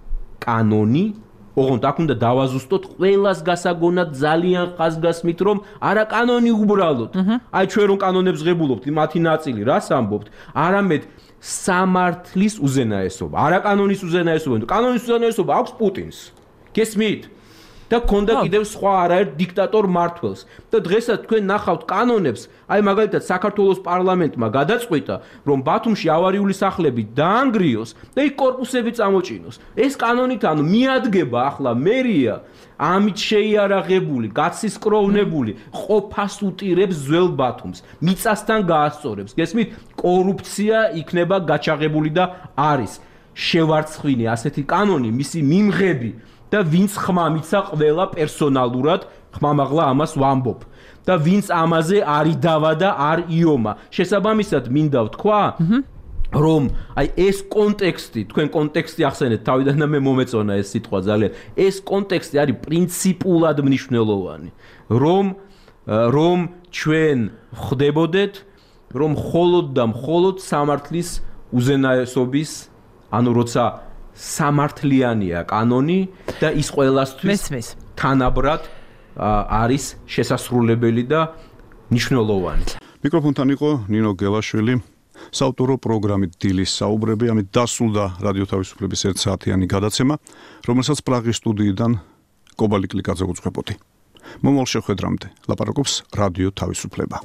კანონი ოღონდ აქ უნდა დავაზუსტოთ ყველას გასაგონად ძალიან ხაზგასმით რომ არა კანონი უბრალოდ აი ჩვენ რომ კანონებს ღებულობთ მათი ნაწილი რას ამბობთ არამედ სამართლის უზენაესობა. არა კანონის უზენაესობა, კანონის უზენაესობა აქვს პუტინს. გესმით? და ქონდა კიდევ სხვა არაერთ დიქტატორ მართველს. და დღესაც თქვენ ნახავთ კანონებს, აი მაგალითად საქართველოს პარლამენტმა გადაწყვიტა, რომ ბათუმში ავარიული სახლები დაანგრიოს და იქ კორპუსები წამოჭინოს. ეს კანონით ანუ მიადგება ახლა მერია ამით შეიარაღებული, გაცისკროვნებული, ყოფას უტირებს ძველ ბათუმს, მიწასთან გაასწორებს. გესმით? კორუფცია იქნება გაჩაღებული და არის შევარცხვინე ასეთი კანონი, მისი მიმღები და ვინც ხმა მიცა ყველა პერსონალურად, ხმამაღლა ამას ვამბობ. და ვინც ამაზე არ იდავა და არ იომა. შესაბამისად მინდა ვთქვა, რომ აი ეს კონტექსტი, თქვენ კონტექსტი ახსენეთ თავიდან და მე მომეწონა ეს სიტყვა ძალიან. ეს კონტექსტი არის პრინციპულად მნიშვნელოვანი. რომ რომ ჩვენ ხდებოდეთ, რომ მხოლოდ და მხოლოდ სამართლის უზენაესობის, ანუ როცა სამართლიანია კანონი და ის ყველასთვის თანაბრად არის შესასრულებელი და მნიშვნელოვანი. მიკროფონთან იყო ნინო გელაშვილი. საავტორო პროგრამით დილის საუბრები, ამით დასრულდა რადიო თავისუფლების ერთ საათიანი გადაცემა, რომელსაც პრაღის სტუდიიდან კობალი კლიკაძე უძღვებოდი. მომავალ შეხვედრამდე ლაპარაკობს რადიო თავისუფლება.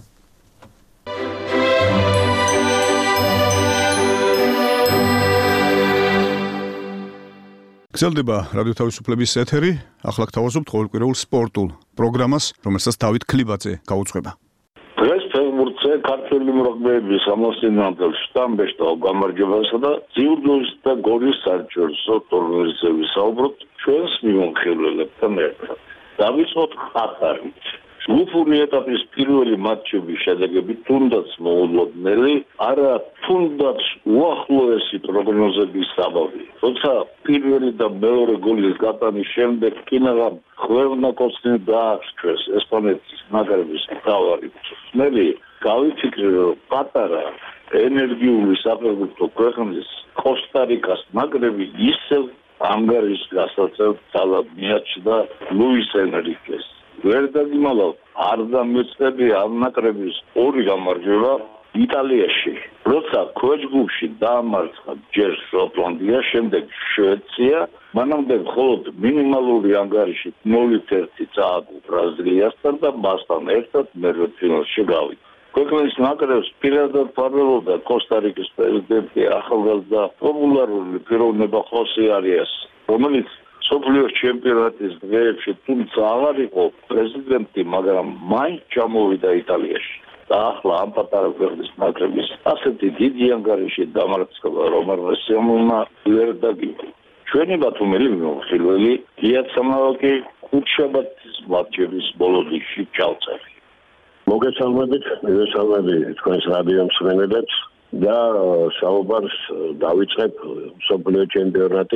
გრძელდება რადიო თავისუფლების ეთერი, ახლა გთავაზობთ ყოველკვირეულ სპორტულ პროგრამას, რომელსაც დავით ქლიბაძე გაუძღვება. დღეს ფეხბურთზე ქართველი მროგმეების ამოსინამდელ შტამბეშტა გამარჯვებასა და ძიუდოს და გორის საერთაშორისო ტურნირზე ვისაუბროთ ჩვენს მიმოხილველებთან ერთად. დავიწყოთ ყატარით. ჯგუფური ეტაპის პირველი მატჩების შედეგები თუნდაც მოულოდნელი, არა თუნდაც უახლოესი პროგნოზების საბაბი. როცა პირველი და მეორე გოლის გატანის შემდეგ კინაღამ ყველნაკოცნი დაასწრეს ესპანეთის ნაკრების მთავარი მწვრთნელი, გავიფიქრე, რომ პატარა ენერგიული საფეხბურთო ქვეყნის კოსტა-რიკას ნაკრები ისევ ანგარიშს გასაცემ ძალად მიაჩნდა ლუის ენრიკეს. ვერ დაგიმალავ, არ დამეწებია ამ ნაკრების ორი გამარჯვება იტალიაში. როცა ქვეჯგუფში დაამარცხა ჯერ შოტლანდია, შემდეგ შვეიცარია, მანამდე მხოლოდ მინიმალური ანგარიშით ნული ერთი წააგო ბრაზილიასთან და მასთან ერთად მერვედფინალში გავიდა. ქვეყნის ნაკრებს პირადად ფარველობდა კოსტა-რიკის პრეზიდენტი ახალგაზრდა პოპულარული პიროვნება ხოსე არიას, რომელიც სოფლიოს ჩემპიონატის დღეებში თუმცა აღარ იყო პრეზიდენტი, მაგრამ მაინც ჩამოვიდა იტალიაში. და ახლა ამ პატარა ქვეყნის ნაკრების ასეთი დიდი ანგარიში დამარცხება, რომელსაც შემოვნა ვერ დაგიბრუნდა. ჩვენი ბათუმელი მიმოხილველი იაცამალკი კურჩაბათის მატჩების ბოლო რიგში ჩავწერა. მოგესალმებით, მოგესალმები თქვენს რადიო მსმენელებს და საუბარს დავიწყებ სოფლიო ჩემპიონატით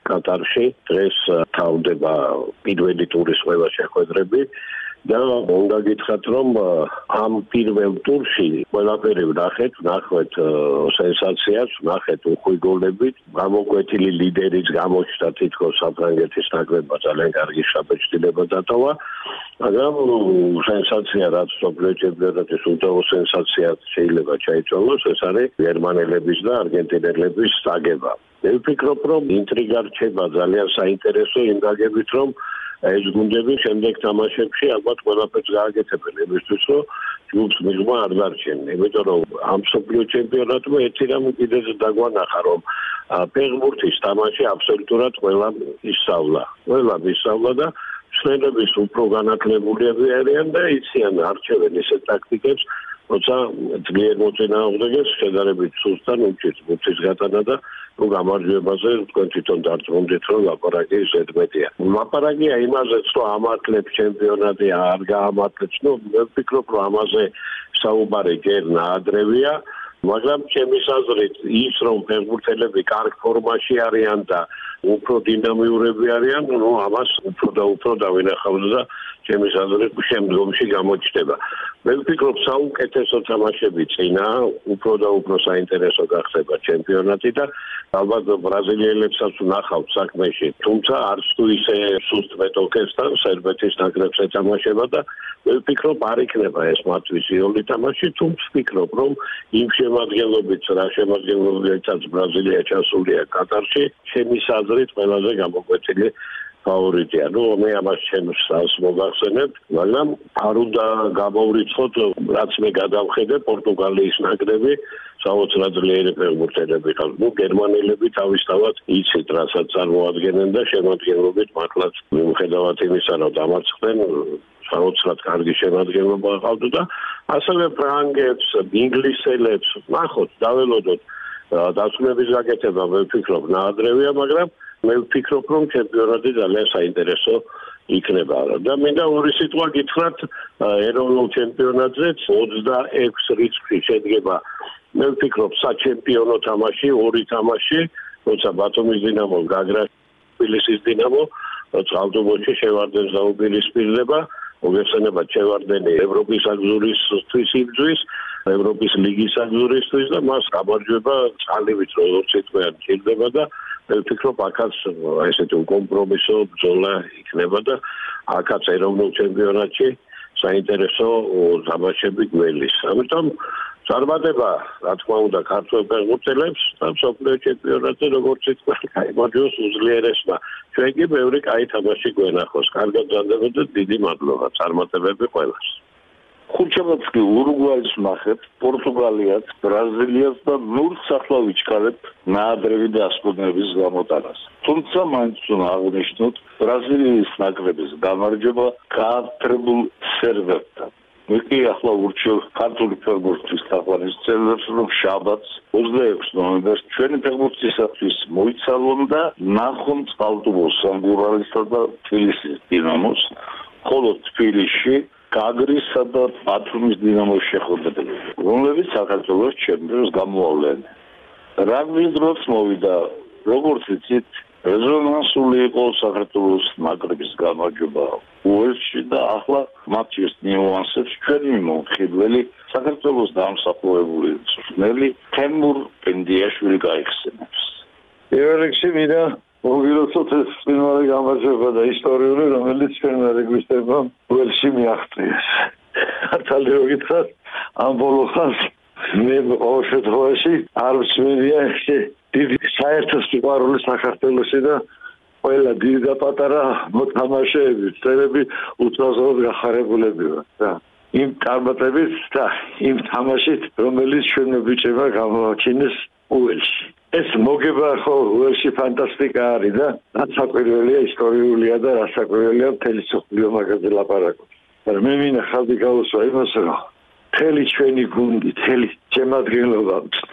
კატარში დღეს თავდება პირველი ტურის ყველა შეხვედრები და უნდა გითხრათ რომ ამ პირველ ტურში ყველაფერი ვნახეთ, ვნახეთ სენსაციას, ვნახეთ უხვი გოლებით, გამოკვეთილი ლიდერიც გამოჩნდა თითქოს საფრანგეთის ნაკრებმა ძალიან კარგი შაბეჭდილება დატოვა, მაგრამ სენსაცია რაც მსოფლიო ჩემპიონატის უდავო სენსაცია შეიძლება ჩაითვალოს, ეს არის გერმანელების და არგენტინელების საგება. მე ვფიქრობ რომ ინტრიგა რჩება ძალიან საინტერესო იმ გაგებით რომ ეს გუნდები შემდეგ თამაშებში ალბათ ყველაფერს გააკეთებენ იმისთვის რომ ჯგუფს მიღმა არ დარჩენენ. იმიტომ რომ ამ მსოფლიო ჩემპიონატმა ერთი რამ კიდეც დაგვანახა რომ ფეხბურთის თამაში აბსოლუტურად ყველამ ისწავლა. ყველამ ისწავლა და მცველების უფრო განათლებულები არიან და იციან არჩევენ ისეთ ტაქტიკებს, როცა ძლიერ მოწინააღმდეგეს შედარებით სუსტად უჭირთ ბურთის გატანა და თუ გამარჯვებაზე თქვენ თვითონ დარწმუნდით რომ ლაპარაკი ზედმეტია. ლაპარაკია იმაზეც რომ ამართლებს ჩემპიონატი არ გაამართლებს, ნუ მე ვფიქრობ რომ ამაზე საუბარი ჯერ ნაადრევია, მაგრამ ჩემის აზრით ის რომ ფეხბურთელები კარგ ფორმაში არიან და უფრო დინამიურები არიან, ნუ ამას უფრო და უფრო დავინახავთ და ჩემის აზრით შემდგომში გამოჩნდება. მე ვფიქრობ საუკეთესო თამაშები წინა, უფრო და უფრო საინტერესო გახდება ჩემპიონატი და ალბათ ბრაზილიელებსაც ვნახავთ საქმეში. თუმცა არც თუ ისე სუსტ მეტოქესთან სერბეთის ნაკრებს ეთამაშება და მე ვფიქრობ არ იქნება ეს მათთვის იოლი თამაში, თუმცა ვფიქრობ რომ იმ შემადგენლობით რა შემადგენლობითაც ბრაზილია ჩასულია კატარში, ჩემის აზრით ყველაზე გამოკვეთილი ფავორიტია. ნუ მე ამას ჩემს სას მოგახსენებ, მაგრამ არ უნდა გამოვრიცხოთ, რაც მე გადავხედე პორტუგალიის ნაკრები, საოცრად ძლიერი ფეხბურთელები ყავს. ნუ გერმანელები თავისთავად იცით, რასაც წარმოადგენენ და შემადგენლობით მართლაც მიუხედავად იმისა, რომ დამარცხდნენ, საოცრად კარგი შემადგენლობა ყავდა და ასევე ფრანგებს, ინგლისელებს, ნახოთ, დაველოდოთ დასვენების გაკეთება, მე ვფიქრობ, ნაადრევია, მაგრამ მე ვფიქრობ, რომ ჩემპიონატი ძალიან საინტერესო იქნება. და მინდა ორი სიტყვა გითხრათ ეროვნულ ჩემპიონატზეც ოცდაექვსი რიცხვი შედგება. მე ვფიქრობ, საჩემპიონო თამაში, ორი თამაში, როცა ბათუმის დინამოს გაგრა თბილისის დინამო, წყალტუბოში შევარდენს დაუპირისპირდება, მოგეხსენებათ შევარდენი ევროპის აგზურისთვის იბრძვის, ევროპის ლიგის აგზურისთვის და მას გამარჯვება წყალივით როგორც ეთქვიან ჭირდება და მე ვფიქრობ, აქაც ესეთი კომპრომისო ბრძოლა იქნება და აქაც ეროვნულ ჩემპიონატში საინტერესო თამაშები გველის. ამიტომ წარმატება, რა თქმა უნდა, ქართველ ფეხბურთელებს და მსოფლიო ჩემპიონატზე როგორც ითქვა, გაიმარჯვოს უძლიერესმა. ჩვენ კი ბევრი კაი თამაში გვენახოს. კარგად გაგრძელოთ და დიდი მადლობა. წარმატებები ყველას. ხუთშაბათს კი ურუგვაის ვნახეთ, პორტუგალიას, ბრაზილიას და ნურს ახლა ვიჩქარებ ნაადრევი დასკვნების გამოტანას. თუმცა მაინც უნდა აღნიშნოთ ბრაზილიის ნაკრების გამარჯვება გააფთრებულ სერვერთან. მე კი ახლა ურჩევ ქართული ფეხბურთის თაყვანისმცემლებს, რომ შაბათს ოცდაექვსი ნოემბერს ჩვენი ფეხბურთისათვის მოიცალონ და ნახონ წყალტუბოს სამგურალისა და თბილისის დინამოს, ხოლო თბილისში გაგრისა და ბათუმის დინამოს შეხვედრები, რომლებიც საქართველოს ჩემპიონს გამოავლენ. რაგბის დროც მოვიდა, როგორც იცით, რეზონანსული იყო საქართველოს ნაკრების გამარჯვება უელსში და ახლა მათთვის ნიუანსებს ჩვენი მომხიბვლელი საქართველოს დამსახურებული მწვრთნელი თემურ პენდიაშვილი გაიხსენებს. პირველ რიგში მინდა მოგილოცოთ ეს წინვარი გამარჯვება და ისტორიული, რომელიც ჩვენ რეგვისტებმა უელსში მიაღწიეს. მართალი რომ გითხრათ, ამ ბოლო ხანს მე ყოველ შემთხვევაში არ ვსმენია ესე დიდი საერთო სიყვარული საქართველოსი და ყველა დიდი და პატარა მოთამაშეები, წრეები უცნაურად გახარებულები ვართ და იმ წარმატებით და იმ თამაშით, რომელიც ჩვენ ბიჭებმა გამოაჩინეს უელსში. ეს მოგება ხო უელსში ფანტასტიკა არის და რაც საკვირველია, ისტორიულია და რაც საკვირველია მთელი მსოფლიო მაგაზე ლაპარაკობს. მაგრამ მე მინახავდი გავუსვა იმას, რომ მთელი ჩვენი გუნდი, მთელი შემადგენლობა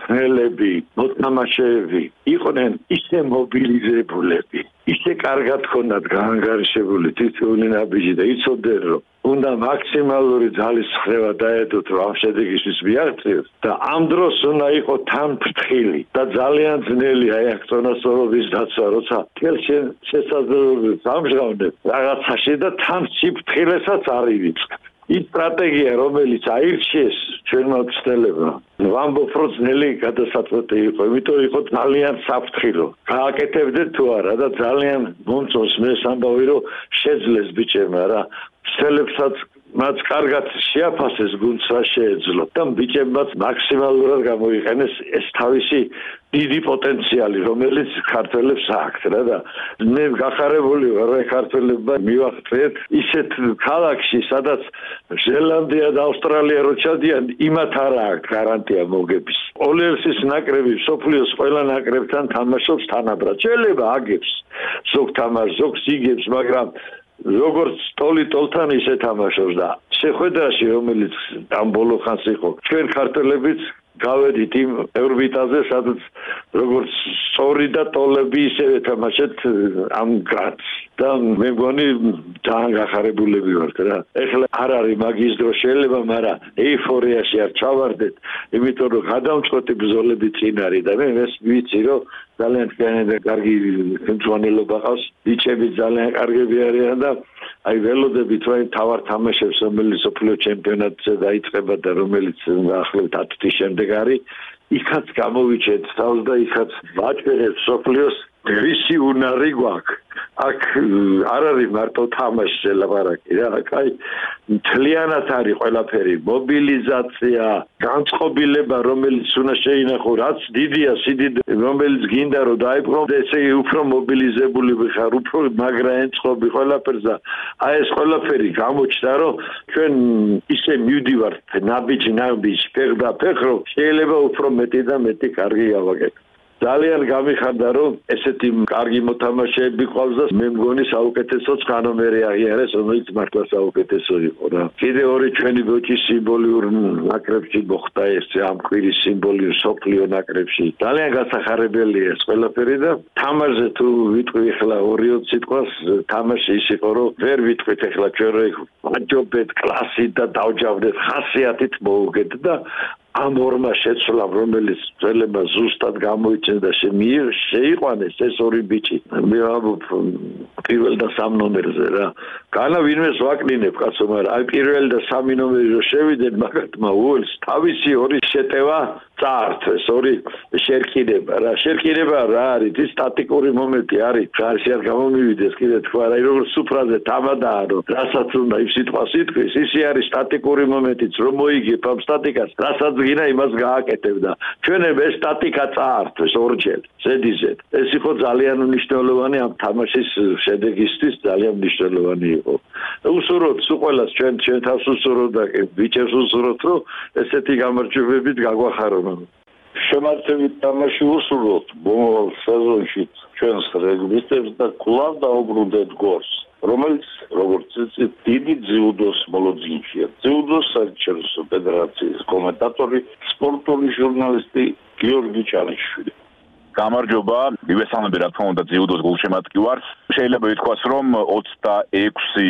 მწვრთნელები, მოთამაშეები იყვნენ ისე მობილიზებულები, ისე კარგად ქონდათ გაანგარიშებული თითოეული ნაბიჯი და იცოდნენ რომ უნდა მაქსიმალური ძალის ხრევა დაედოთ რომ ამ შედეგისთვის მიაღწიოს და ამ დროს უნდა იყო თან ფრთხილი და ძალიან ძნელი აი აქ წონასწორობის დაცვა როცა თელ შესაძლებლობებს ამჟღავნებ რაღაცაში და თან სიფრთხილესაც არ ივიწყებ ის სტრატეგია რომელიც აირჩიეს ჩვენმა მწვრთნელებმა ვამბობ რომ ძნელი გადასაწყვეტი იყო იმიტომ იყო ძალიან საფრთხილო გააკეთებდეთ თუ არა და ძალიან მომწონს მე სამბავი რომ შეძლეს ბიჭებმა რა მცველებსაც მათ კარგად შეაფასეს გუნდს რა შეეძლო და ბიჭებმაც მაქსიმალურად გამოიყენეს ეს თავისი დიდი პოტენციალი რომელიც ქართველებს აქვს რა და მე გახარებული ვარ რა ქართველებმა მივახციეთ ისეთ ქალაქში სადაც ზელანდია და ავსტრალია რო ჩადიან იმათ არა აქვს გარანტია მოგების ოლერსის ნაკრები სოფლიოს ყველა ნაკრებთან თამაშობს თანაბრად შეიძლება აგებს ზოგ თამაშს ზოგს იგებს მაგრამ როგორც ტოლი ტოლთან ისე თამაშობს და შეხვედრაში რომელიც ამ ბოლო ხანს იყო ჩვენ ქართველებიც გავედით იმ ევრბიტაზე სადაც როგორც სწორი და ტოლები ისევე თამაშეთ ამ გრადს და მე მგონი ძალიან გახარებულები ვართ რა ეხლა არ არის მაგის დრო შეიძლება მაგრამ ეიფორიაში არ ჩავარდეთ იმიტომ რომ გადამწყვეტი ბრძოლები წინ არის და მე ეს ვიცი რომ ძალიან თქვენი და კარგი მწვანილობა ყავს ბიჭები ძალიან კარგები არიან და აი ველოდები თუ აი თავარ თამაშებს რომელიც სოფლიო ჩემპიონატზე დაიწყება და რომელიც ახლავთ ათ თვის შემდეგ არის იქაც გამოვიჩეთ თავს და იქაც ვაჭერებს სოფლიოს რისი უნარი გვაქვს აქ არ არის მარტო თამაში ლაპარაკი რა კაი მთლიანად არის ყველაფერი მობილიზაცია განწყობილება რომელიც უნდა შეინახო რაც დიდია სიდიდე რომელიც გინდა რომ დაიპყრო ესე უფრო მობილიზებული ვიხარ უფრო მაგრა ენწყობი ყველაფერს და აი ეს ყველაფერი გამოჩნდა რომ ჩვენ ისე მივდივართ ნაბიჯი ნაბიჯი ფეხ და ფეხ რომ შეიძლება უფრო მეტი და მეტი კარგი გავაკეთოთ ძალიან გამიხარდა რომ ესეთი კარგი მოთამაშეები ყავს და მე მგონი საუკეთესო ცხანომერი აღიარეს რომელიც მართლა საუკეთესო იყო რა კიდე ორი ჩვენი ბოჭის სიმბოლიური ნაკრებში მოხდა ეს ამ კვირის სიმბოლური სოფლიო ნაკრებში ძალიან გასახარებელია ეს ყველაფერი და თამაშზე თუ ვიტყვი ახლა ორი სიტყვას თამაში ის იყო რომ ვერ ვიტყვით ახლა ჩვენ რო ვაჯობეთ კლასი და დავჯავდეთ ხასიათით მოუგეთ და ამ ორმა შეცვლამ რომელიც ძველება ზუსტად გამოიჩენდა და შეიყვანეს ეს ორი ბიჭი მე ვამბობ პირველ და სამ ნომერზე რა განა ვინმეს ვაკნინებ კაცო მაგრამ აი პირველ და სამი ნომერი რო შევიდეთ მაგათმა უელს თავისი ორი შეტევა წაართვეს ორი შერკინება რა შერკინება რა არის ის სტატიკური მომენტი არის ხარში არ გამომივიდეს კიდე თქვა რა როგორც სუფრაზე თამადაა რომ რასაც უნდა ის სიტყვას იტყვის ისე არის სტატიკური მომენტიც რომ მოიგებ ამ სტატიკას რასაც გინა იმას გააკეთებ და ჩვენ ეს სტატიკა წაართვეს ორჯერ ზედიზედ ეს იყო ძალიან მნიშვნელოვანი ამ თამაშის შედეგისთვის ძალიან მნიშვნელოვანი იყო უსურვოთ სულ ყველას ჩვენ ჩვენ თავს უსურვოთ და ბიჭებს უსურვოთ რომ ესეთი გამარჯვებებით გაგვახარონ შემართებით თამაში უსურვოთ მომავალ სეზონში ჩვენს რეგბისტებს და კვლავ დაუბრუნდეთ გორს რომელიც როგორც იცით დიდი ძიუდოს მოლოდინშია ძიუდოს საერთაშორისო ფედერაციის კომენტატორი სპორტული ჟურნალისტი გიორგი ჭალიშვილი გამარჯობა მივესალმები რა თქმა უნდა ძიუდოს გულშემატკივარს შეიძლება ითქვას რომ ოცდაექვსი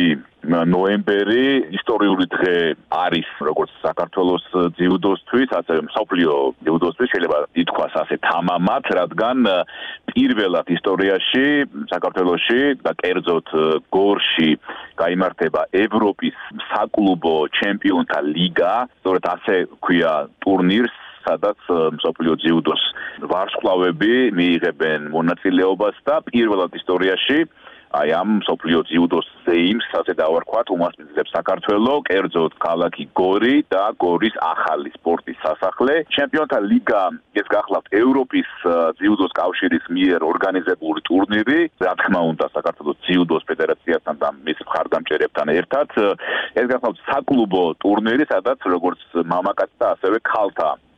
ნოემბერი ისტორიული დღე არის როგორც საქართველოს ძიუდოსთვის ასევე მსოფლიო ძიუდოსთვის შეიძლება ითქვას ასე თამამად რადგან პირველად ისტორიაში საქართველოში და კერძოდ გორში გაიმართება ევროპის საკლუბო ჩემპიონთა ლიგა სწორედ ასე ქვია ტურნირს სადაც მსოფლიო ძიუდოს ვარსკვლავები მიიღებენ მონაწილეობას და პირველად ისტორიაში აი ამ მსოფლიო ძიუდოს ზეიმს ასე დავარქვათ უმასპინძლებს საქართველოს კერძოდ ქალაქი გორი და გორის ახალი სპორტის სასახლე ჩემპიონთა ლიგა ეს გახლავთ ევროპის ძიუდოს კავშირის მიერ ორგანიზებული ტურნირი რა თქმა უნდა საქართველოს ძიუდოს ფედერაციასთან და მის მხარდამჭერებთან ერთად ეს გახლავთ საკლუბო ტურნირი სადაც როგორც მამაკაცთა ასევე ქალთა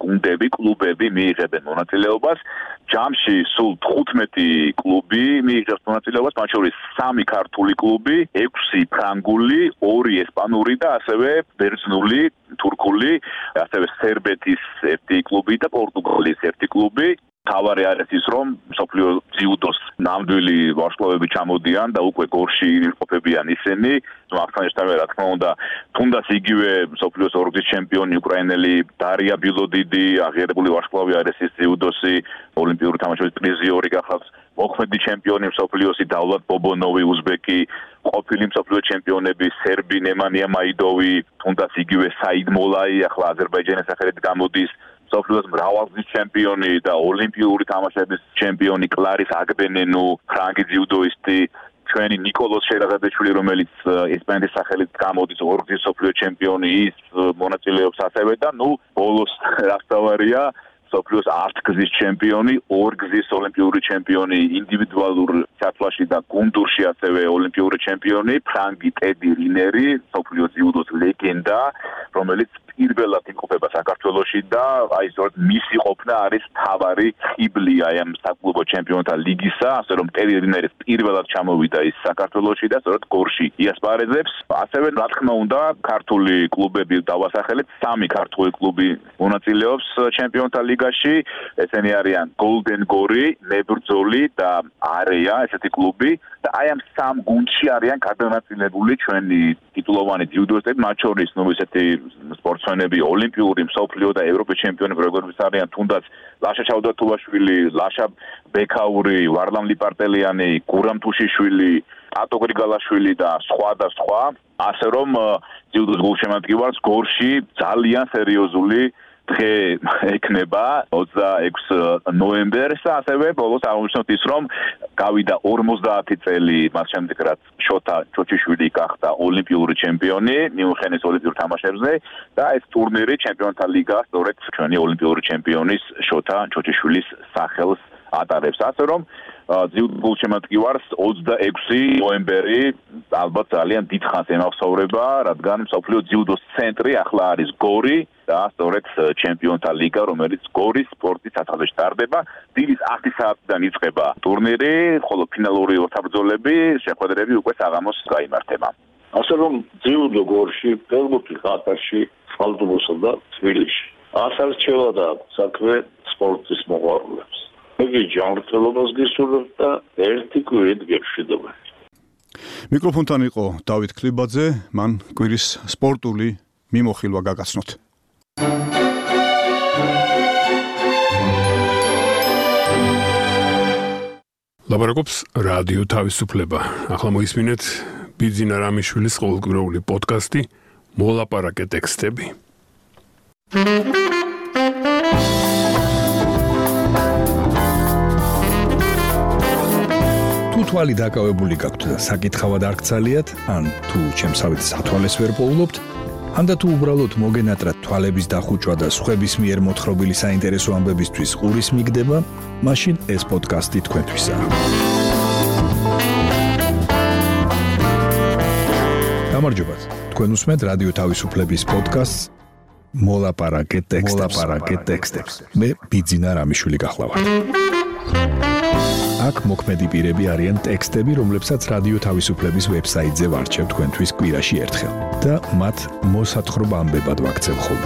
გუნდები, კლუბები მიიღებენ მონაწილეობას. ჯამში სულ თხუთმეტი კლუბი მიიღებს მონაწილეობას, მათ შორის სამი ქართული კლუბი, ექვსი ფრანგული, ორი ესპანური და ასევე ბერძნული, თურქული, ასევე სერბეთის ერთი კლუბი და პორტუგალის ერთი კლუბი. თავარი არის ის, რომ მსოფლიო ძიუდოს ნამდვილი ვარსკვლავები ჩამოდიან და უკვე გორში იმყოფებიან ისინი. მართლა ერთადერთი რა თქმა უნდა, თუნდაც იგივე მსოფლიოს ორგზის ჩემპიონი უკრაინელი დარია ბილოდიდი, აღიარებული ვარსკვლავი არის ის ძიუდოსი, ოლიმპიური თამაშების პრიზიორი გახავს, მოქმედი ჩემპიონი მსოფლიოსი დავლად ბობონოვი, უზბეკი, ყოფილი მსოფლიო ჩემპიონები სერბი ნემანია მაიდოვი, თუნდაც იგივე საიდ მოლაი, ახლა აზერბაიჯანის სახელით გამოდის. მსოფლიოს მრავალგზის ჩემპიონი და ოლიმპიური თამაშების ჩემპიონი კლარის აგბენენუ, ფრანგი ძიუდოისტი, ჩვენი ნიკოლოზ შერაღებაშვილი, რომელიც ესპანეთის სახელით გამოდის ორგზის მსოფლიო ჩემპიონი, ის მონაწილეობს ასევე და ნუ ბოლოს რაც დავარია მსოფლიოს ათგზის ჩემპიონი, ორგზის ოლიმპიური ჩემპიონი ინდივიდუალურ ჩათვლაში და გუნდურში ასევე ოლიმპიური ჩემპიონი, ფრანგი ტედი რინერი, მსოფლიო ძიუდოს ლეგენდა, რომელიც პირველად იმყოფება საქართველოში და აი სწორედ მისი ყოფნა არის თავარი ხიბლი აი ამ საკლუბო ჩემპიონთა ლიგისა, ასე რომ ტედი რინერი პირველად ჩამოვიდა ის საქართველოში და სწორედ გორში იასპარეზებს. ასევე რა თქმა უნდა, ქართული კლუბები დავასახელეთ, სამი ქართული კლუბი მონაწილეობს ჩემპიონთა ლიგაში, ესენი არიან Golden Gori, ნებრძოლი და არეა, ესეთი კლუბი და აი ამ სამ გუნდში არიან გადანაწილებული ჩვენი ტიტულოვანი ძიუდოისტები, მათ შორის ნუ ესეთი სპორტსმენები, ოლიმპიური, მსოფლიო და ევროპის ჩემპიონები, როგორიც არიან თუნდაც ლაშა ჩავდართულაშვილი, ლაშა ბექაური, ვარლამ ლიპარტელიანი, გურამ თუშიშვილი, ატო გრიგალაშვილი და სხვა და სხვა. ასე რომ ძიუდოს გულშემატკივარს გორში ძალიან სერიოზული დღე ექნება ოცდაექვსი ნოემბერს, ასევე ბოლოს აღმოჩნდა ის, რომ გავიდა ორმოცდაათი წელი მას შემდეგ, რაც შოთა ჩოჩიშვილი გახდა ოლიმპიური ჩემპიონი მიუნხენის ოლიმპიურ თამაშებზე და ეს ტურნირი ჩემპიონთა ლიგა სწორედ ჩვენი ოლიმპიური ჩემპიონის შოთა ჩოჩიშვილის სახელს ატარებს. ასე რომ ძიუდოს გულშემატკივარს ოცდაექვსი ნოემბერი ალბათ ძალიან დიდხანს ემახსოვრება, რადგან მსოფლიო ძიუდოს ცენტრი ახლა არის გორი და სწორედ ჩემპიონთა ლიგა, რომელიც გორის სპორტის სათავეში ტარდება. დილის ათი საათიდან იწყება ტურნირი, ხოლო ფინალური ორთაბრძოლები, შეხვედრები უკვე საღამოს გაიმართება. ასე რომ ძიუდო გორში, ფეხბურთი ყატარში, ხალხობოსა და თბილისში. ასარჩევა და საქმე სპორტის მოყვარულებს. იგი ჯანმრთელობას გისურვებს და ერთი კვირით გეშვიდობა. მიკროფონთან იყო დავით ქლიბაძე, მან კვირის სპორტული მიმოხილვა გაგაცნოთ. ლაპარაკობს რადიო თავისუფლება. ახლა მოისმინეთ ბიძინა რამიშვილის ყოველკვირეული პოდკასტი მოლაპარაკე ტექსტები. თვალი დაკავებული გაქვთ და საკითხავად არ გცალიათ, ან თუ ჩემსავით სათვალეს ვერ პოულობთ, ან და თუ უბრალოდ მოგენატრათ თვალების დახუჭვა და სხვების მიერ მოთხრობილი საინტერესო ამბებისთვის ყურის მიგდება, მაშინ ეს პოდკასტი თქვენთვისაა. გამარჯობათ. თქვენ უსმენთ რადიო თავისუფლების პოდკასტს მოლაპარაკე ტექსტებს. მე ბიძინა რამიშვილი გახლავართ. აქ მოქმედი პირები არიან ტექსტები, რომლებსაც რადიო თავისუფლების ვებსაიტზე ვარჩევ თქვენთვის კვირაში ერთხელ და მათ მოსათხრობ ამბებად ვაქცევ ხოლმე.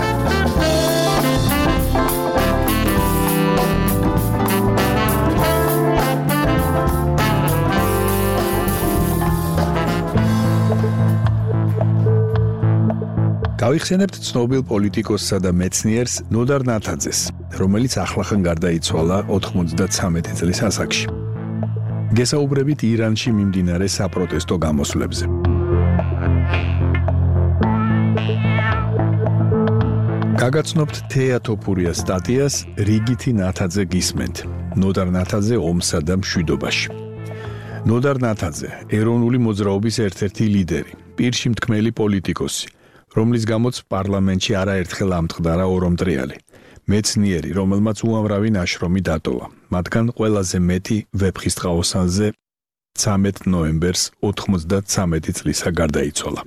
გავიხსენებთ ცნობილ პოლიტიკოსსა და მეცნიერს ნოდარ ნათაძეს, რომელიც ახლახან გარდაიცვალა ოთხმოცდათვრამეტი წლის ასაკში. გესაუბრებით ირანში მიმდინარე საპროტესტო გამოსვლებზე. გაგაცნობთ თეა თოფურიას სტატიას რიგითი ნათაძე გისმენთ. ნოდარ ნათაძე ომსა და მშვიდობაში. ნოდარ ნათაძე ეროვნული მოძრაობის ერთ-ერთი ლიდერი, პირში მთქმელი პოლიტიკოსი, რომლის გამოც პარლამენტში არაერთხელ ამტყდარა ორომტრიალი. მეცნიერი, რომელმაც უამრავი ნაშრომი დატოვა, მათგან ყველაზე მეტი ვეფხისტყაოსანზე ცამეტ ნოემბერს ოთხმოცდათვრამეტი წლისა გარდაიცვალა.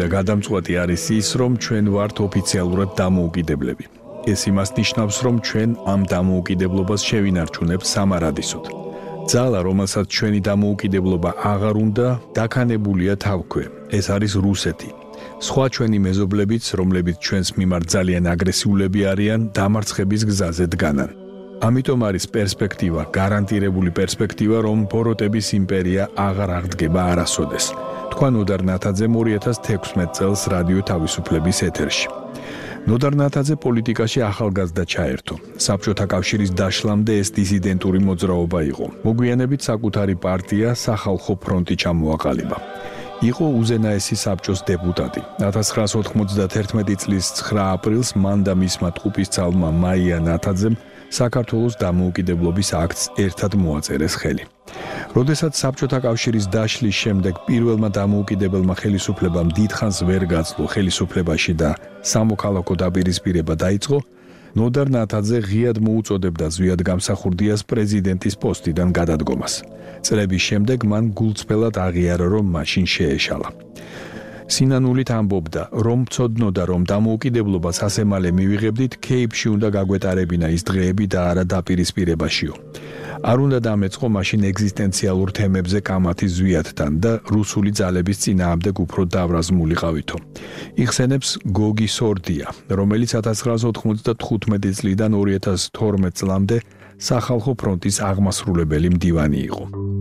და გადამწყვეტი არის ის, რომ ჩვენ ვართ ოფიციალურად დამოუკიდებლები. ეს იმას ნიშნავს, რომ ჩვენ ამ დამოუკიდებლობას შევინარჩუნებთ სამარადისოდ. ძალა, რომელსაც ჩვენი დამოუკიდებლობა აღარ უნდა, დაქანებულია თავქვე. ეს არის რუსეთი. სხვა ჩვენი მეზობლებიც, რომლებიც ჩვენს მიმართ ძალიან აგრესიულები არიან, დამარცხების გზაზე დგანან. ამიტომ არის პერსპექტივა, გარანტირებული პერსპექტივა, რომ ბოროტების იმპერია აღარ აღდგება არასოდეს. თქვა ნოდარ ნათაძემ ორი ათას თექვსმეტ წელს რადიო თავისუფლების ეთერში. ნოდარ ნათაძე პოლიტიკაში ახალგაზრდა ჩაერთო. საბჭოთა კავშირის დაშლამდე ეს დისიდენტური მოძრაობა იყო. მოგვიანებით საკუთარი პარტია სახალხო ფრონტი ჩამოაყალიბა. იყო უზენაესი საბჭოს დეპუტატი. ათას ცხრაას ოთხმოცდათერთმეტი წლის ცხრა აპრილს მან და მისმა ტყუპისცალმა მაია ნათაძემ საქართველოს დამოუკიდებლობის აქტს ერთად მოაწერეს ხელი. როდესაც საბჭოთა კავშირის დაშლის შემდეგ პირველმა დამოუკიდებელმა ხელისუფლებამ დიდხანს ვერ გაცლო ხელისუფლებაში და სამოქალაქო დაპირისპირება დაიწყო, ნოდარ ნათაძე ღიად მოუწოდებდა ზვიად გამსახურდიას პრეზიდენტის პოსტიდან გადადგომას. წლების შემდეგ მან გულწრფელად აღიარა, რომ მაშინ შეეშალა. სინანულით ამბობდა, რომ ცოდნოდა, რომ დამოუკიდებლობას ასე მალე მივიღებდით, ქეიფში უნდა გაგვეტარებინა ის დღეები და არა დაპირისპირებაშიო. არ უნდა დამეწყო მაშინ ეგზისტენციალურ თემებზე კამათის ზვიადთან და რუსული ძალების წინააღმდეგ უფრო დავრაზმულიყავითო. იხსენებს გოგი სორდია, რომელიც ათას ცხრაას ოთხმოცდათხუთმეტი წლიდან ორი ათას თორმეტ წლამდე სახალხო ფრონტის აღმასრულებელი მდივანი იყო.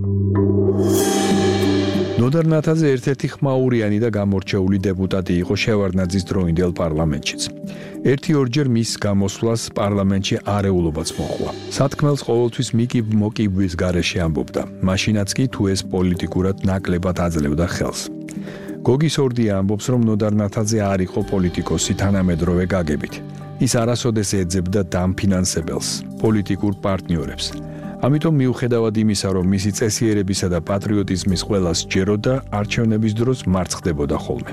ნოდარ ნათაძე ერთ-ერთი ხმაურიანი და გამორჩეული დეპუტატი იყო შევარდნაძის დროინდელ პარლამენტშიც. ერთი-ორჯერ მის გამოსვლას პარლამენტში არეულობაც მოჰყვა. სათქმელს ყოველთვის მიკიბ-მოკიბვის გარეშე ამბობდა, მაშინაც კი თუ ეს პოლიტიკურად ნაკლებად აძლევდა ხელს. გოგი სორდია ამბობს, რომ ნოდარ ნათაძე არ იყო პოლიტიკოსი თანამედროვე გაგებით. ის არასოდეს ეძებდა დამფინანსებელს, პოლიტიკურ პარტნიორებს. ამიტომ მიუხედავად იმისა, რომ მისი წესიერებისა და პატრიოტიზმის ყველა სჯეროდა, არჩევნების დროს მარცხდებოდა ხოლმე.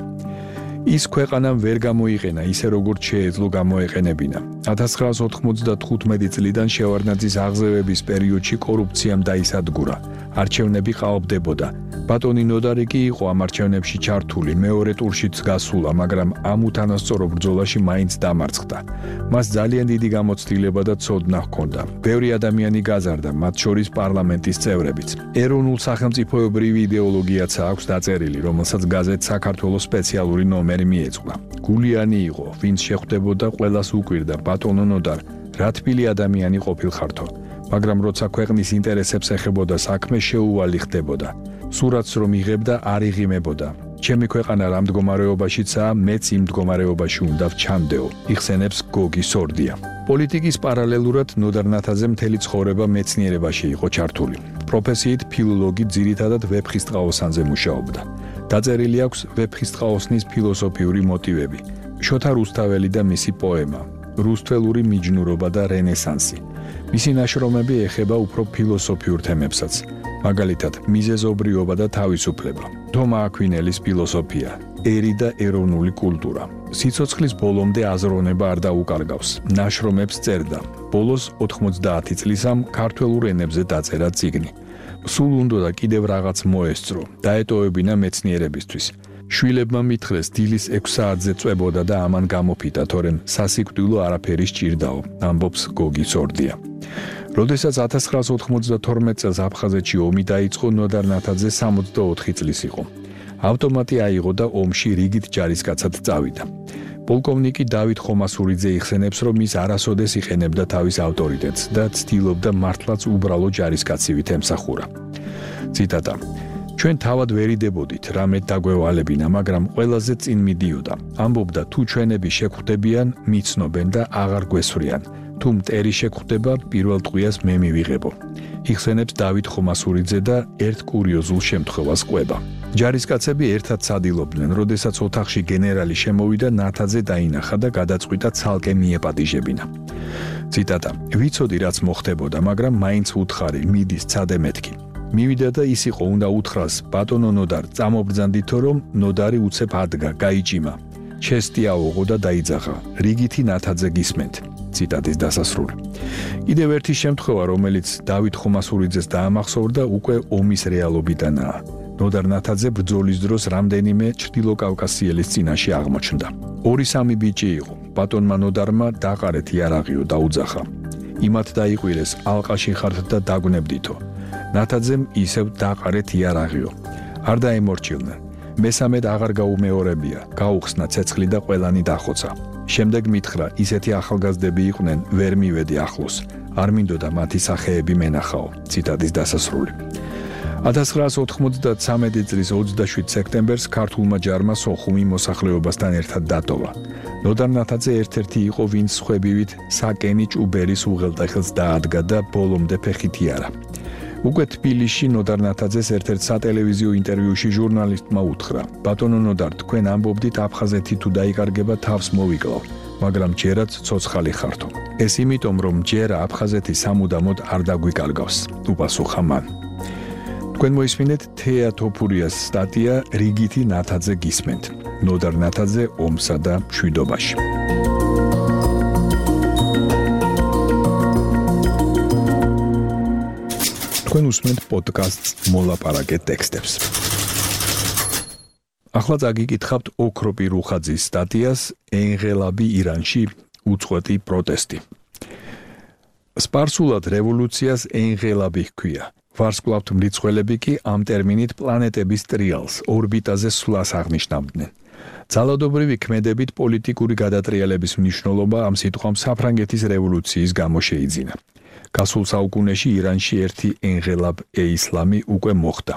ის ქვეყანამ ვერ გამოიყენა ისე როგორც შეეძლო გამოეყენებინა. ათას ცხრაას ოთხმოცდათხუთმეტი წლიდან შევარდნაძის აღზევების პერიოდში კორუფციამ დაისადგურა. არჩევნები ყალბდებოდა. ბატონი ნოდარი კი იყო ამ არჩევნებში ჩართული, მეორე ტურშიც გასულა, მაგრამ ამ უთანასწორო ბრძოლაში მაინც დამარცხდა. მას ძალიან დიდი გამოცდილება და ცოდნა ჰქონდა. ბევრი ადამიანი გაზარდა, მათ შორის პარლამენტის წევრებიც. ეროვნულ სახელმწიფოებრივი იდეოლოგიაც აქვს დაწერილი, რომელსაც გაზეთ საქართველოს სპეციალური ნომერი მიეძღვნა. გულიანი იყო, ვინც შეხვდებოდა, ყველას უკვირდა, ბატონო ნოდარ, რა თბილი ადამიანი ყოფილხართო. მაგრამ როცა ქვეყნის ინტერესებს ეხებოდა საქმე, შეუვალი ხდებოდა. სურათს რომ იღებდა, არ იღიმებოდა. ჩემი ქვეყანა რა მდგომარეობაშიცაა, მეც იმ მდგომარეობაში უნდა ვჩამდეო, იხსენებს გოგი სორდია. პოლიტიკის პარალელურად ნოდარ ნათაძე მთელი ცხოვრება მეცნიერებაში იყო ჩართული. პროფესიით ფილოლოგი, ძირითადად ვეფხისტყაოსანზე მუშაობდა. დაწერილი აქვს ვეფხისტყაოსნის ფილოსოფიური მოტივები, შოთა რუსთაველი და მისი პოემა, რუსთველური მიჯნურობა და რენესანსი. მისი ნაშრომები ეხება უფრო ფილოსოფიურ თემებსაც, მაგალითად, მიზეზობრიობა და თავისუფლება, თომა აქვინელის ფილოსოფია, ერი და ეროვნული კულტურა. სიცოცხლის ბოლომდე აზროვნება არ დაუკარგავს, ნაშრომებს წერდა. ბოლოს ოთხმოცდაათი წლის ამ ქართველურ ენებზე დაწერა წიგნი. სულ უნდა კიდევ რაღაც მოესწრო, დაეტოვებინა მეცნიერებისთვის. შვილებმა მითხრეს, დილის ექვს საათზე წვებოდა და ამან გამოფიტა, თორემ სასიკვდილო არაფერი სჭირდაო, ამბობს გოგი სორდია. როდესაც ათას ცხრაას ოთხმოცდათორმეტ წელს აფხაზეთში ომი დაიწყო, ნოდარ ნათაძე სამოცდაოთხი წლის იყო. ავტომატი აიღო და ომში რიგით ჯარისკაცად წავიდა. პოლკოვნიკი დავით ხომასურიძე იხსენებს, რომ ის არასოდეს იყენებდა თავის ავტორიტეტს და ცდილობდა მართლაც უბრალო ჯარისკაცივით ემსახურა. ციტატა: ჩვენ თავად ვერიდებოდით, რამე დაგვევალებინა, მაგრამ ყველაზე წინ მიდიოდა. ამბობდა, თუ ჩვენები შეგვხვდებიან, მიცნობენ და აღარ გვესვრიან. თუ მტერი შეგვხვდება, პირველ ტყვიას მე მივიღებო. იხსენებს დავით ხომასურიძე და ერთ კურიოზულ შემთხვევას ყვება. ჯარისკაცები ერთად ცდილობდნენ, როდესაც ოთახში გენერალი შემოვიდა, ნათაძე დაინახა და გადაწყვიტა ცალკე მიეპატიჟებინა. ციტატა: ვიცოდი რაც მოხდებოდა, მაგრამ მაინც უთხარი, მიდის ცადე მეთქი. მივიდა და ის იყო, უნდა უთხრას, ბატონო ნოდარ, წამობრძანდითო, რომ ნოდარი უცებ ადგა, გაიჭიმა. ჩესტი აუღო და დაიძახა. რიგითი ნათაძე გისმენთ. ციტატის დასასრული. კიდევ ერთი შემთხვევა, რომელიც დავით ხომასურიძეს დაამახსოვრდა, უკვე ომის რეალობიდანაა. ნოდარ ნათაძე ბრძოლის დროს რამდენიმე ჩრდილოკავკასიელის წინაშე აღმოჩნდა. ორი სამი ბიჭი იყო. ბატონმა ნოდარმა დაყარეთ იარაღიო დაუძახა. იმათ დაიყვირეს ალყაში ხართ და დაგვნებდითო. ნათაძემ ისევ დაყარეთ იარაღიო. არ დაემორჩილნენ. მესამედ აღარ გაუმეორებია. გაუხსნა ცეცხლი და ყველანი დახოცა. შემდეგ მითხრა, ისეთი ახალგაზრდები იყვნენ, ვერ მივედი ახლოს. არ მინდოდა მათი სახეები მენახაო. ციტატის დასასრული. ათას ცხრაასი ოთხმოცდათმეტი წლის ოცდაშვიდ სექტემბერს ქართულმა ჯარმა სოხუმი მოსახლეობასთან ერთად დატოვა. ნოდარ ნათაძე ერთ-ერთი იყო, ვინც სხვებივით საკენი ჭუბერის უღელტეხილს დაადგა და ბოლომდე ფეხით იარა. უკვე თბილისში ნოდარ ნათაძეს ერთ-ერთ სატელევიზიო ინტერვიუში ჟურნალისტმა უთხრა: ბატონო ნოდარ, თქვენ ამბობდით აფხაზეთი თუ დაიკარგება თავს მოვიკლავ, მაგრამ ჯერაც ცოცხალი ხართო. ეს იმიტომ, რომ ჯერა აფხაზეთი სამუდამოდ არ დაგვიკარგავს, უპასუხა მან. თქვენ მოისმინეთ თეა თოფურიას სტატია რიგითი ნათაძე გისმენთ. ნოდარ ნათაძე ომსა და მშვიდობაში. თქვენ უსმენთ პოდკასტს მოლაპარაკე ტექსტებს. ახლა წაგიკითხავთ ოქროპი რუხაძის სტატიას ენღელაბი ირანში უწყვეტი პროტესტი. სპარსულად რევოლუციას ენღელაბი ჰქვია. ვარსკვლავთ მრიცხველები კი ამ ტერმინით პლანეტების ტრიალს, ორბიტაზე სვლას აღნიშნავდნენ. ძალადობრივი ქმედებით პოლიტიკური გადატრიალების მნიშვნელობა ამ სიტყვამ საფრანგეთის რევოლუციის გამო შეიძინა. გასულ საუკუნეში ირანში ერთი ენღელაბ ეისლამი უკვე მოხდა.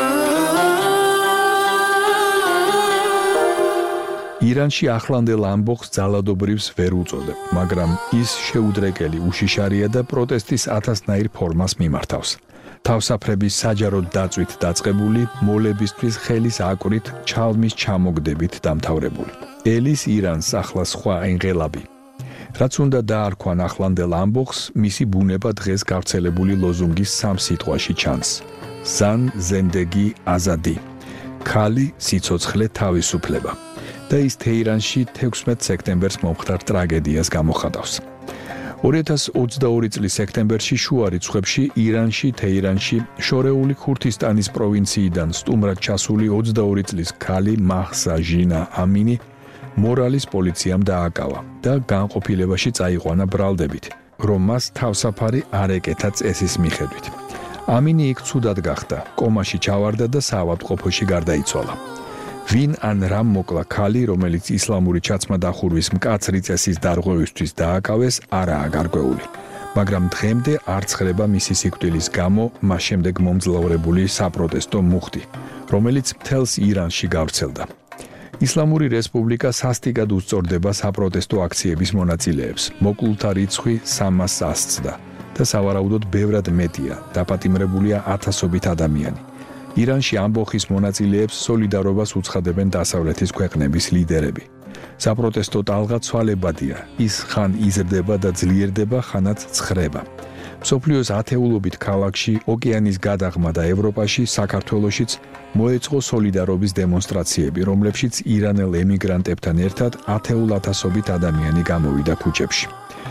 ირანში ახლანდელ ამბოხს ძალადობრივს ვერ უწოდებ, მაგრამ ის შეუდრეკელი, უშიშარია და პროტესტის ათასნაირ ფორმას მიმართავს. თავსაფრების საჯაროდ დაწვით დაწყებული, მოლებისთვის ხელის აკვრით, ჩალმის ჩამოგდებით დამთავრებული. ელის ირანს ახლა სხვა ენღელაბი. რაც უნდა დაარქვან ახლანდელ ამბოხს, მისი ბუნება დღეს გავრცელებული ლოზუნგის სამ სიტყვაში ჩანს. ზან ზენდეგი აზადი. ქალი, სიცოცხლე, თავისუფლება. და ის თეირანში თექვსმეტ სექტემბერს მომხდარ ტრაგედიას გამოხატავს. ორი ათას ოცდაორი წლის სექტემბერში შუა რიცხვებში ირანში, თეირანში, შორეული ქურთისტანის პროვინციიდან სტუმრად ჩასული ოცდაორი წლის ქალი მაჰსა ჟინა ამინი მორალის პოლიციამ დააკავა და განყოფილებაში წაიყვანა ბრალდებით, რომ მას თავსაფარი არ ეკეთა წესის მიხედვით. ამინი იქ ცუდად გახდა, კომაში ჩავარდა და საავადმყოფოში გარდაიცვალა. ვინ ან რამ მოკლა ქალი, რომელიც ისლამური ჩაცმა-დახურვის მკაცრი წესის დარღვევისთვის დააკავეს, არაა გარკვეული. მაგრამ დღემდე არ ცხრება მისი სიკვდილის გამო მას შემდეგ მომძლავრებული საპროტესტო მუხტი, რომელიც მთელს ირანში გავრცელდა. ისლამური რესპუბლიკა სასტიკად უსწორდება საპროტესტო აქციების მონაწილეებს. მოკლულთა რიცხვი სამას ასწდა და სავარაუდოდ ბევრად მეტია, დაპატიმრებულია ათასობით ადამიანი. ირანში ამბოხის მონაწილეებს სოლიდარობას უცხადებენ დასავლეთის ქვეყნების ლიდერები. საპროტესტო ტალღა ცვალებადია, ის ხან იზრდება და ძლიერდება, ხანაც ცხრება. მსოფლიოს ათეულობით ქალაქში, ოკეანის გადაღმა და ევროპაში, საქართველოშიც მოეწყო სოლიდარობის დემონსტრაციები, რომლებშიც ირანელ ემიგრანტებთან ერთად ათეულ ათასობით ადამიანი გამოვიდა ქუჩებში.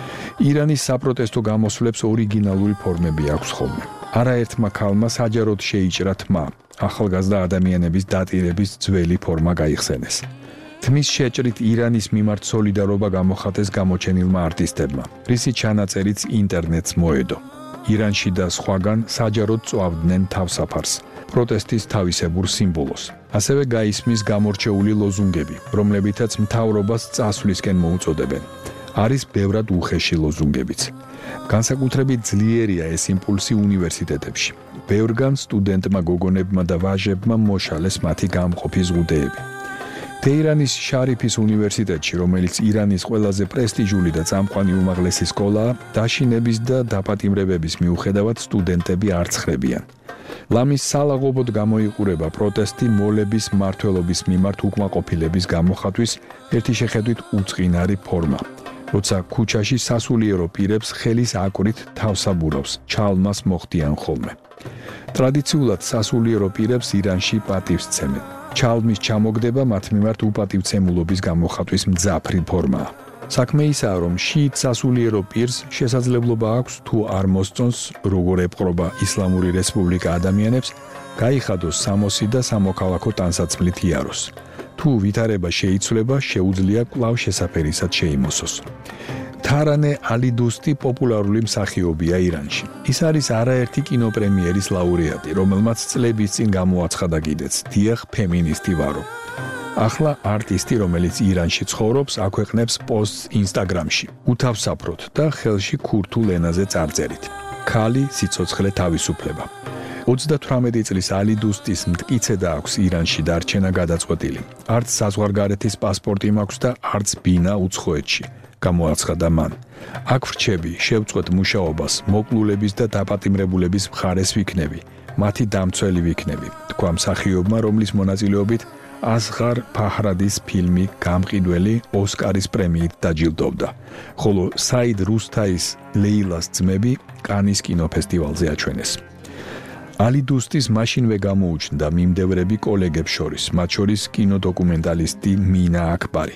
ირანის საპროტესტო გამოსვლებს ორიგინალური ფორმები აქვს ხოლმე. არაერთმა ქალმა საჯაროდ შეიჭრა თმა, ახალგაზრდა ადამიანების დატირების ძველი ფორმა გაიხსენეს. თმის შეჭრით ირანის მიმართ სოლიდარობა გამოხატეს გამოჩენილმა არტისტებმა, რისი ჩანაწერიც ინტერნეტს მოედო. ირანში და სხვაგან საჯაროდ წვავდნენ თავსაფარს, პროტესტის თავისებურ სიმბოლოს. ასევე გაისმის გამორჩეული ლოზუნგები, რომლებითაც მთავრობას წასვლისკენ მოუწოდებენ. არის ბევრად უხეში ლოზუნგებიც. განსაკუთრებით ძლიერია ეს იმპულსი უნივერსიტეტებში. ბევრგან სტუდენტმა გოგონებმა და ვაჟებმა მოშალეს მათი გამყოფი ზღუდეები. თეირანის შარიფის უნივერსიტეტში, რომელიც ირანის ყველაზე პრესტიჟული და წამყვანი უმაღლესი სკოლაა, დაშინების და დაპატიმრებების მიუხედავად სტუდენტები არ ცხრებიან. ლამის სალაღობოდ გამოიყურება პროტესტი მოლების მმართველობის მიმართ უკმაყოფილების გამოხატვის ერთი შეხედვით უწყინარი ფორმა. როცა ქუჩაში სასულიერო პირებს ხელის აკვრით თავსაბურავს, ჩალმას მოხდიან ხოლმე. ტრადიციულად სასულიერო პირებს ირანში პატივს სცემენ. ჩალმის ჩამოგდება მათ მიმართ უპატივცემულობის გამოხატვის მძაფრი ფორმაა. საქმე ისაა, რომ შიიტ სასულიერო პირს შესაძლებლობა აქვს თუ არ მოსწონს, როგორ ეპყრობა ისლამური რესპუბლიკა ადამიანებს, გაიხადოს სამოსი და სამოქალაქო ტანსაცმლით იაროს. თუ ვითარება შეიცვლება, შეუძლია კვლავ შესაფერისად შეიმოსოს. თარანე ალი-დუსტი პოპულარული მსახიობია ირანში. ის არის არაერთი კინოპრემიერის ლაურეატი, რომელმაც წლების წინ გამოაცხადა კიდეც, დიახ, ფემინისტი ვარო. ახლა არტისტი, რომელიც ირანში ცხოვრობს, აქვეყნებს პოსტს ინსტაგრამში, უთავსაფროდ და ხელში ქურთულ ენაზე წარწერით. ქალი, სიცოცხლე, თავისუფლება. ოცდათვრამეტი წლის ალი-დუსტის მტკიცე და აქვს ირანში დარჩენა გადაწყვეტილი. არც საზღვარგარეთის პასპორტი მაქვს და არც ბინა უცხოეთში. გამოაცხადა მან. აქ ვრჩები, შევწყვეტ მუშაობას, მოკლულების და დაპატიმრებულების მხარეს ვიქნები, მათი დამცველი ვიქნები, თქვა მსახიობმა, რომლის მონაწილეობით ასღარ ფაჰრადის ფილმი გამყიდველი ოსკარის პრემიით დაჯილდოვდა, ხოლო საიდ რუსთაის ლეილას ძმები კანის კინოფესტივალზე აჩვენეს. ალი-დუსტის მაშინვე გამოუჩნდა მიმდევრები კოლეგებს შორის, მათ შორის კინოდოკუმენტალისტი მინა აკბარი.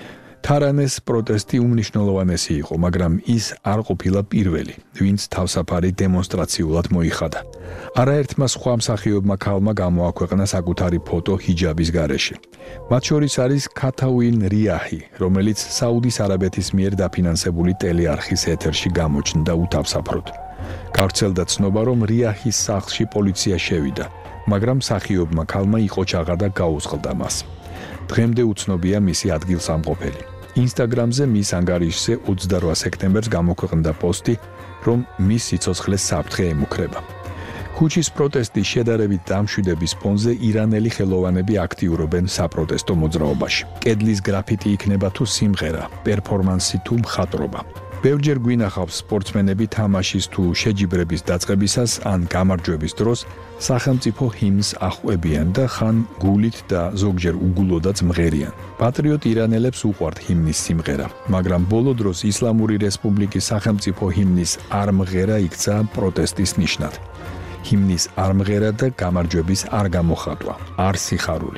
თარანეს პროტესტი უმნიშვნელოვანესი იყო, მაგრამ ის არ ყოფილა პირველი, ვინც თავსაფარი დემონსტრაციულად მოიხადა. არაერთმა სხვა მსახიობმა ქალმა გამოაქვეყნა საკუთარი ფოტო ჰიჯაბის გარეშე. მათ შორის არის ქათაუინ რიაჰი, რომელიც საუდის არაბეთის მიერ დაფინანსებული ტელეარხის ეთერში გამოჩნდა უთავსაფროდ. გავრცელდა ცნობა, რომ რიაჰის სახლში პოლიცია შევიდა, მაგრამ მსახიობმა ქალმა იყოჩაღა და გაუძღლდა მას. დღემდე უცნობია მისი ადგილსამყოფელი. ინსტაგრამზე მის ანგარიშზე ოცდარვა სექტემბერს გამოქვეყნდა პოსტი, რომ მის სიცოცხლეს საფრთხე ემუქრება. ქუჩის პროტესტის შედარებით დამშვიდების ფონზე ირანელი ხელოვანები აქტიურობენ საპროტესტო მოძრაობაში. კედლის გრაფიტი იქნება თუ სიმღერა, პერფორმანსი თუ მხატვრობა. ბევრჯერ გვინახავს სპორტსმენები თამაშის თუ შეჯიბრების დაწყებისას ან გამარჯვების დროს სახელმწიფო ჰიმნს ახვევიან და ხან გულით და ზოგჯერ უგულოდაც მღერიან. პატრიოტ ირანელებს უყვართ ჰიმნის სიმღერა, მაგრამ ბოლო დროს ისლამური რესპუბლიკის სახელმწიფო ჰიმნის არ მღერა იქცა პროტესტის ნიშნად. ჰიმნის არ მღერა და გამარჯვების არ გამოხატვა, არ სიხარული.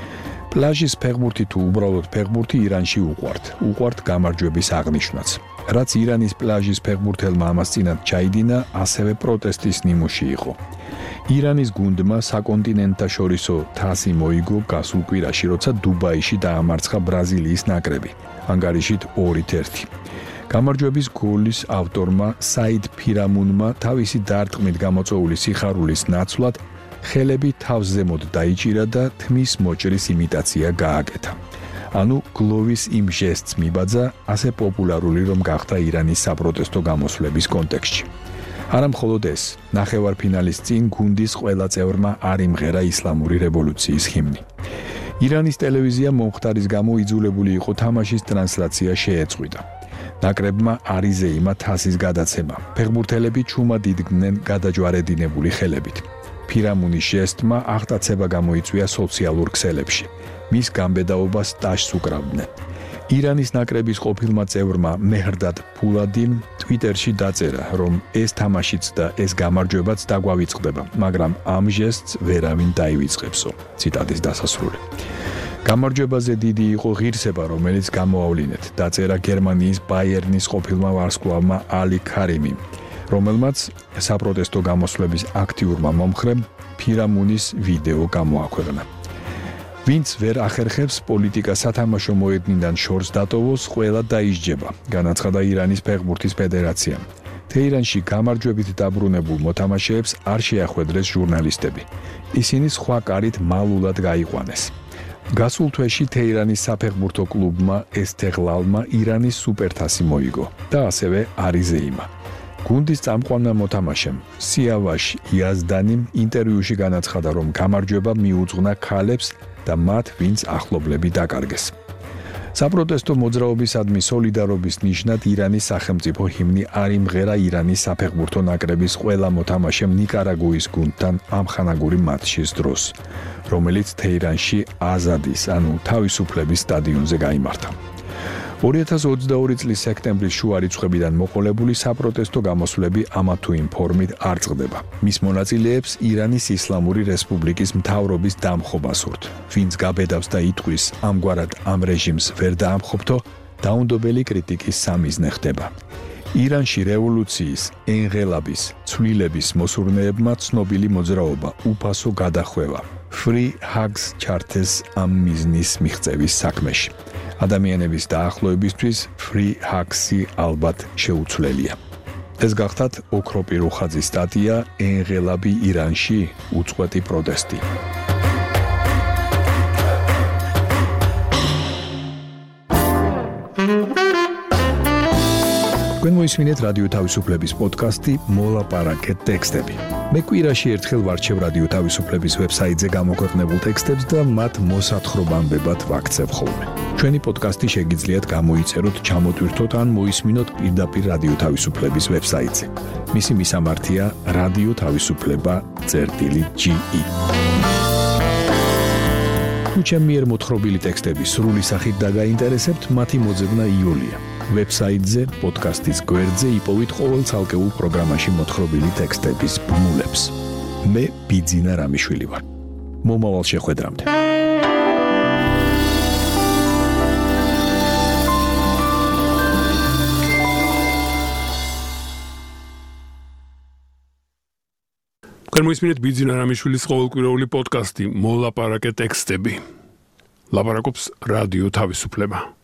პლაჟის ფეხბურთი თუ უბრალოდ ფეხბურთი ირანში უყვართ, უყვართ გამარჯვების აღნიშვნაც. რაც ირანის პლაჟის ფეხბურთელმა ამას წინათ ჩაიდინა, ასევე პროტესტის ნიმუში იყო. ირანის გუნდმა საკონტინენტთაშორისო თასი მოიგო გასულ კვირაში, როცა დუბაიში დაამარცხა ბრაზილიის ნაკრები, ანგარიშით ორით ერთი. გამარჯვების გოლის ავტორმა საიდ ფირამუნმა თავისი დარტყმით გამოწვეული სიხარულის ნაცვლად ხელები თავს ზემოთ დაიჭირა და თმის მოჭრის იმიტაცია გააკეთა. ანუ გლოვის იმ ჟესტს მიბაძა, ასე პოპულარული რომ გახდა ირანის საპროტესტო გამოსვლების კონტექსტში. არა მხოლოდ ეს, ნახევარფინალის წინ გუნდის ყველა წევრმა არ იმღერა ისლამური რევოლუციის ჰიმნი. ირანის ტელევიზია მომხდარის გამო იძულებული იყო თამაშის ტრანსლაცია შეეწყვიტა. ნაკრებმა არ იზეიმა თასის გადაცემა. ფეხბურთელები ჩუმად იდგნენ გადაჯვარედინებული ხელებით. ფირამუნის ჟესტმა აღტაცება გამოიწვია სოციალურ ქსელებში. მის გამბედაობას ტაშს უკრავდნენ. ირანის ნაკრების ყოფილმა წევრმა მეჰრდად ფულადიმ ტვიტერში დაწერა, რომ ეს თამაშიც და ეს გამარჯვებაც დაგვავიწყდება, მაგრამ ამ ჟესტს ვერავინ დაივიწყებსო. ციტატის დასასრული. გამარჯვებაზე დიდი იყო ღირსება, რომელიც გამოავლინეთ, დაწერა გერმანიის ბაიერნის ყოფილმა ვარსკვლავმა ალი ქარიმიმ, რომელმაც საპროტესტო გამოსვლების აქტიურმა მომხრემ ფირამუნის ვიდეო გამოაქვეყნა. ვინც ვერ ახერხებს პოლიტიკა სათამაშო მოედნიდან შორს დატოვოს, ყველა დაისჯება, განაცხადა ირანის ფეხბურთის ფედერაციამ. თეირანში გამარჯვებით დაბრუნებულ მოთამაშეებს არ შეახვედრეს ჟურნალისტები. ისინი სხვა კარით მალულად გაიყვანეს. გასულ თვეში თეირანის საფეხბურთო კლუბმა ესთეღლალმა ირანის სუპერთასი მოიგო და ასევე არ იზეიმა. გუნდის წამყვანმა მოთამაშემ სიავაშ იაზდანიმ ინტერვიუში განაცხადა, რომ გამარჯვება მიუძღვნა ქალებს და მათ, ვინც ახლობლები დაკარგეს. საპროტესტო მოძრაობისადმი სოლიდარობის ნიშნად ირანის სახელმწიფო ჰიმნი არ იმღერა ირანის საფეხბურთო ნაკრების ყველა მოთამაშემ ნიკარაგუის გუნდთან ამხანაგური მატჩის დროს, რომელიც თეირანში აზადის, ანუ თავისუფლების სტადიონზე გაიმართა. ორი ათას ოცდაორი წლის სექტემბრის შუა რიცხვებიდან მოყოლებული საპროტესტო გამოსვლები ამა თუ იმ ფორმით არ წყდება. მის მონაწილეებს ირანის ისლამური რესპუბლიკის მთავრობის დამხობა სურთ. ვინც გაბედავს და იტყვის, ამგვარად ამ რეჟიმს ვერ დაამხობთო, დაუნდობელი კრიტიკის სამიზნე ხდება. ირანში რევოლუციის, ენღელაბის, ცვლილების მოსურნეებმა ცნობილი მოძრაობა უფასო გადახვევა Free Hugs ჩართეს ამ მიზნის მიღწევის საქმეში. ადამიანების დაახლოებისთვის Free Hugs-ი ალბათ შეუცვლელია. ეს გახდათ ოქროპი რუხაძის სტატია ენღელაბი ირანში უწყვეტი პროტესტი. თქვენ მოისმინეთ რადიო თავისუფლების პოდკასტი მოლაპარაკე ტექსტები. მე კვირაში ერთხელ ვარჩევ რადიო თავისუფლების ვებსაიტზე გამოქვეყნებულ ტექსტებს და მათ მოსათხრობამდებად ვაქცევ ხოლმე. ჩვენი პოდკასტი შეგიძლიათ გამოიწეროთ, ჩამოტვირთოთ ან მოისმინოთ პირდაპირ რადიო თავისუფლების ვებსაიტზე. მისი მისამართია რადიო თავისუფლება წერტილი ჯი ი. თუ ჩემი მიერ მოთხრობილი ტექსტები სრული სახით დაგაინტერესებთ, მათი მოძებნა იოლია. ვებსაიტზე, პოდკასტის გვერდზე იპოვით ყოველ ცალკეულ პროგრამაში მოთხრობილი ტექსტების ბმულებს. მე ბიძინა რამიშვილი ვარ. მომავალ შეხვედრამდე. თქვენ მოისმინეთ ბიძინა რამიშვილის ყოველკვირეული პოდკასტი მოლაპარაკე ტექსტები. ლაპარაკობს რადიო თავისუფლება.